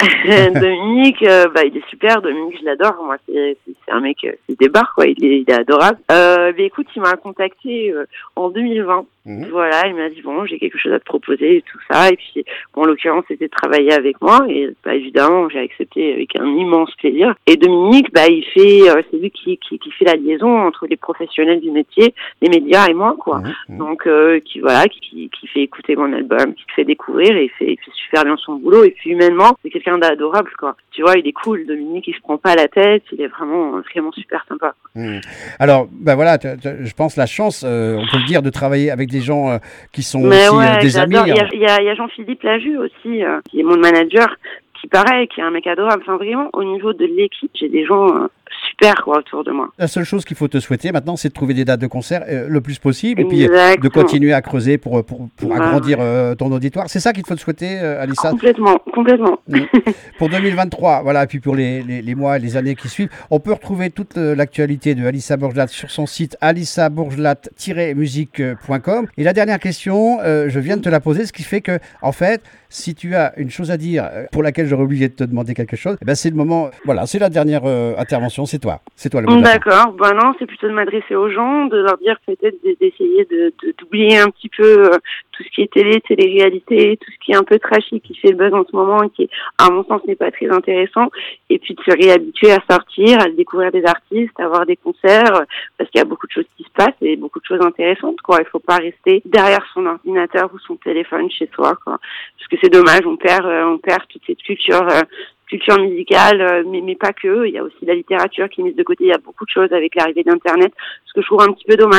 Dominique, euh, bah, il est super. Dominique, je l'adore. Moi, c'est, c'est, c'est un mec, euh, c'est des barres, quoi. Il est, il est adorable. Euh, bah, écoute, il m'a contacté euh, en deux mille vingt. Mhm. Voilà, il m'a dit bon, j'ai quelque chose à te proposer et tout ça. Et puis, bon, en l'occurrence, c'était de travailler avec moi. Et bah, évidemment, j'ai accepté avec un immense plaisir. Et Dominique, bah, il fait, euh, c'est lui qui, qui, qui fait la liaison entre les professionnels du métier, les médias et moi, quoi. Mhm. Donc, euh, qui voilà, qui, qui fait écouter mon album, qui te fait découvrir et il fait, il fait super bien son boulot. Et puis humainement, c'est quelqu'un d'adorable, quoi. Tu vois, il est cool. Dominique, il se prend pas la tête. Il est vraiment, vraiment super sympa. Mhm. Alors, ben voilà, t- t- je pense la chance, euh, on peut le dire, de travailler avec des gens euh, qui sont Mais aussi ouais, euh, des amis. j'adore. Il y a, hein. il y a, il y a Jean-Philippe Laju aussi, euh, qui est mon manager, qui pareil, qui est un mec adorable. Enfin, vraiment, au niveau de l'équipe, j'ai des gens euh, super, quoi, autour de moi. La seule chose qu'il faut te souhaiter maintenant, c'est de trouver des dates de concert euh, le plus possible et puis euh, de Exactement. continuer à creuser pour, pour, pour Ouais. agrandir euh, ton auditoire. C'est ça qu'il faut te souhaiter, euh, Alissa. Complètement, complètement. Mm. Pour deux mille vingt-trois, voilà, et puis pour les, les, les mois et les années qui suivent, on peut retrouver toute euh, l'actualité de Alissa Bourgelat sur son site alissa bourgelat tiret musique point com. Et la dernière question, euh, je viens de te la poser, ce qui fait que, en fait, si tu as une chose à dire euh, pour laquelle j'aurais oublié de te demander quelque chose, eh ben c'est le moment, voilà, c'est la dernière euh, intervention, c'est toi. C'est toi le mot de la fin. D'accord. Ben non, c'est plutôt de m'adresser aux gens, de leur dire peut-être d- d'essayer de, de- d'oublier un petit peu euh, tout ce qui est télé, télé-réalité, tout ce qui est un peu trashy, qui fait le buzz en ce moment et qui, à mon sens, n'est pas très intéressant. Et puis de se réhabituer à sortir, à découvrir des artistes, à avoir des concerts, euh, parce qu'il y a beaucoup de choses qui se passent et beaucoup de choses intéressantes, quoi. Il faut pas rester derrière son ordinateur ou son téléphone chez soi, quoi. Parce que c'est dommage, on perd, euh, on perd toute cette culture. Euh, culture musicale, euh, mais, mais pas que. Il y a aussi la littérature qui est mise de côté. Il y a beaucoup de choses avec l'arrivée d'Internet. Ce que je trouve un petit peu dommage,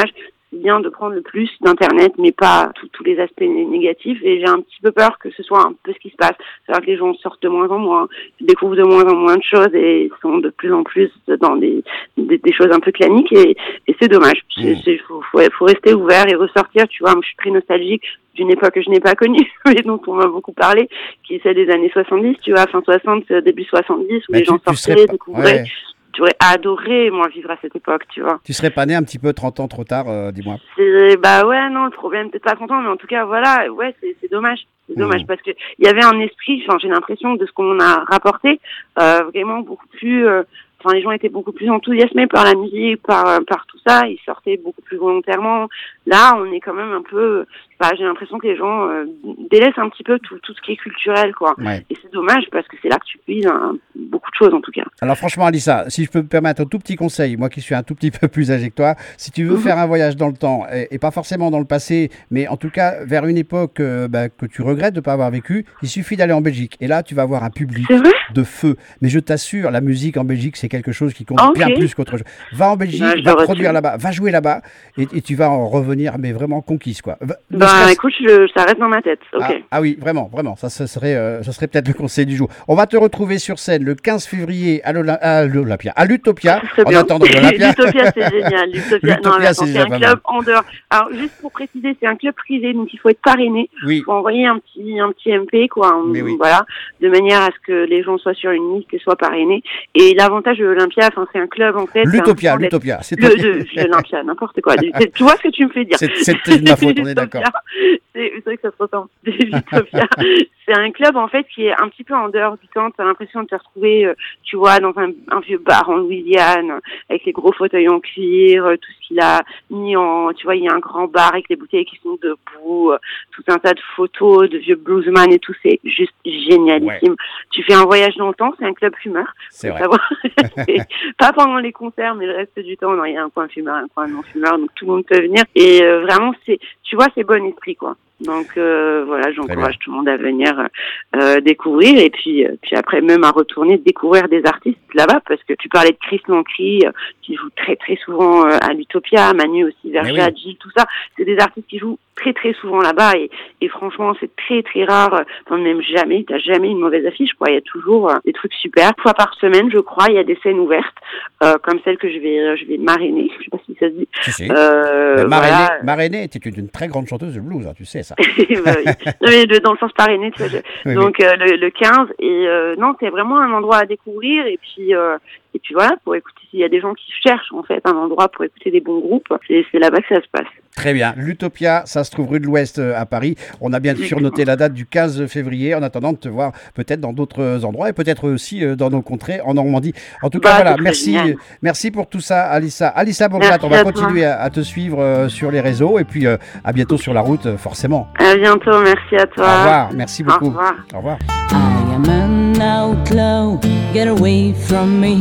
c'est bien de prendre le plus d'Internet, mais pas tous les aspects négatifs. Et j'ai un petit peu peur que ce soit un peu ce qui se passe. C'est-à-dire que les gens sortent de moins en moins, découvrent de moins en moins de choses et sont de plus en plus dans des, des, des choses un peu claniques. Et, et c'est dommage. Il mmh. faut, faut, faut rester ouvert et ressortir. Tu vois, moi, je suis très nostalgique d'une époque que je n'ai pas connue, mais dont on m'a beaucoup parlé, qui est celle des années soixante-dix, tu vois, fin soixante, début soixante-dix, où bah, les tu, gens sortaient, découvraient. Ouais. J'aurais adoré, moi, vivre à cette époque, tu vois. Tu serais pas né un petit peu trente ans trop tard, euh, dis-moi. C'est, bah ouais, non, le problème, peut-être pas content, mais en tout cas, voilà, ouais, c'est, c'est dommage. C'est mmh. dommage parce que il y avait un esprit, enfin, j'ai l'impression de ce qu'on a rapporté, euh, vraiment beaucoup plus... Euh, Enfin, les gens étaient beaucoup plus enthousiasmés par la musique, par par tout ça. Ils sortaient beaucoup plus volontairement. Là, on est quand même un peu. Bah, j'ai l'impression que les gens euh, délaissent un petit peu tout tout ce qui est culturel, quoi. Ouais. Et c'est dommage parce que c'est là que tu puises hein, beaucoup de choses, en tout cas. Alors, franchement, Alissa, si je peux me permettre un tout petit conseil, moi qui suis un tout petit peu plus âgé que toi, si tu veux mmh. faire un voyage dans le temps et, et pas forcément dans le passé, mais en tout cas vers une époque euh, bah, que tu regrettes de pas avoir vécu, il suffit d'aller en Belgique. Et là, tu vas avoir un public de feu. Mais je t'assure, la musique en Belgique, c'est quelque chose qui compte okay. bien plus qu'autre chose. Va en Belgique, bah, va produire là-bas, va jouer là-bas, et, et tu vas en revenir, mais vraiment conquise, quoi. Va, bah, serait... écoute, je, ça reste dans ma tête. Okay. Ah, ah oui, vraiment, vraiment. Ça, ça serait, euh, ça serait peut-être le conseil du jour. On va te retrouver sur scène le quinze février à, l'Ola... à l'Olympia, à l'Utopia. En attendant l'Olympia. L'Utopia, c'est génial. L'Utopia, non, mais attends, c'est, c'est un club en dehors. Alors, juste pour préciser, c'est un club privé, donc il faut être parrainé. Oui. Il faut envoyer un petit, un petit M P, quoi. Un, oui. Voilà, de manière à ce que les gens soient sur une liste et soient parrainés. Et l'avantage de l'Olympia, enfin, c'est un club en fait. L'Utopia, un l'Utopia. C'est le, de, l'Olympia, n'importe quoi. Tu vois ce que tu me fais dire. C'est, c'est de ma faute, on est d'accord. C'est, c'est vrai que ça se ressemble. L'Utopia. C'est un club en fait qui est un petit peu en dehors du temps. T'as l'impression de te retrouver, tu vois, dans un, un vieux bar en Louisiane avec les gros fauteuils en cuir, tout ce qu'il a mis en, tu vois, il y a un grand bar avec les bouteilles qui sont debout, tout un tas de photos de vieux bluesman et tout. C'est juste génialissime. Ouais. Tu fais un voyage dans le temps. C'est un club fumeur. C'est vrai. c'est pas pendant les concerts, mais le reste du temps, non, il y a un coin fumeur, un coin non fumeur, donc tout le monde peut venir. Et euh, vraiment, c'est, tu vois, c'est bon esprit, quoi. Donc euh, voilà, j'encourage tout le monde à venir euh, découvrir et puis euh, puis après même à retourner découvrir des artistes là-bas parce que tu parlais de Chris Lancry euh, qui joue très très souvent euh, à l'Utopia, Manu aussi, Verja, oui. Gilles, tout ça, c'est des artistes qui jouent très très souvent là-bas et, et franchement c'est très très rare, t'en même jamais, t'as jamais une mauvaise affiche quoi, il y a toujours euh, des trucs super. Une fois par semaine je crois, il y a des scènes ouvertes euh, comme celle que je vais je vais marrainer, je sais pas si ça se dit. Si, si. Euh, Marrainer, voilà. Marrainer était une, une très grande chanteuse de blues, hein, tu sais ça. bah, oui. Non, mais dans le sens parrainé, tu vois, je... oui, donc oui. Euh, le, le quinze et euh, non c'est vraiment un endroit à découvrir et puis euh, et puis voilà pour écouter s'il y a des gens qui cherchent en fait un endroit pour écouter des bons groupes, c'est, c'est là-bas que ça se passe. Très bien, l'Utopia, ça se trouve rue de l'Ouest à Paris. On a bien sûr noté la date du quinze février en attendant de te voir peut-être dans d'autres endroits et peut-être aussi dans nos contrées en Normandie. En tout cas, bah, voilà, merci, génial. merci pour tout ça, Alissa. Alissa Bourgelat, on va continuer à, à te suivre euh, sur les réseaux et puis euh, à bientôt sur la route, euh, forcément. À bientôt, merci à toi. Au revoir, merci beaucoup. Au revoir. Au revoir. I am an outlaw, get away from me.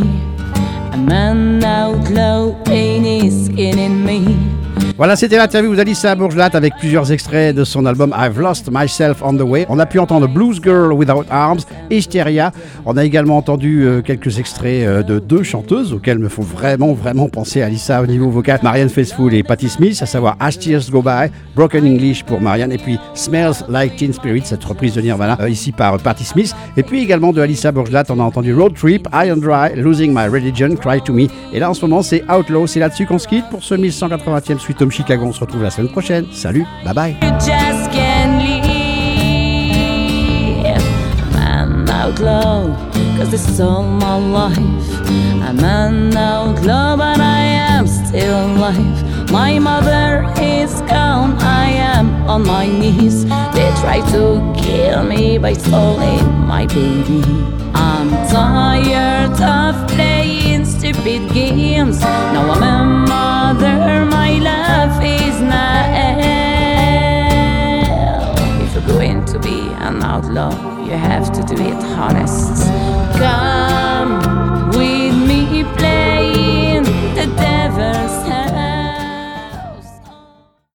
I'm an outlaw, any skin in me. Voilà, c'était l'interview d'Alissa Bourgelat avec plusieurs extraits de son album I've Lost Myself on the Way. On a pu entendre Blues Girl Without Arms, Hysteria. On a également entendu euh, quelques extraits euh, de deux chanteuses auxquelles me font vraiment, vraiment penser Alissa au niveau vocal. Marianne Faithfull et Patti Smith, à savoir As Tears Go By, Broken English pour Marianne et puis Smells Like Teen Spirit, cette reprise de Nirvana euh, ici par euh, Patti Smith. Et puis également de Alissa Bourgelat, on a entendu Road Trip, High and Dry, Losing My Religion, Cry to Me. Et là en ce moment c'est Outlaw, c'est là-dessus qu'on se quitte pour ce mille cent quatre-vingtième Sweet Home Chicago. On se retrouve la semaine prochaine. Salut, bye bye. You just can't leave. I'm an outlaw, cause it's all my life. I'm an outlaw, but I am still alive. My mother is gone, I am on my knees. They try to kill me by stealing my baby. I'm tired of playing stupid games. Now I'm a mother, my love is not hell. If you're going to be an outlaw, you have to do it honest. God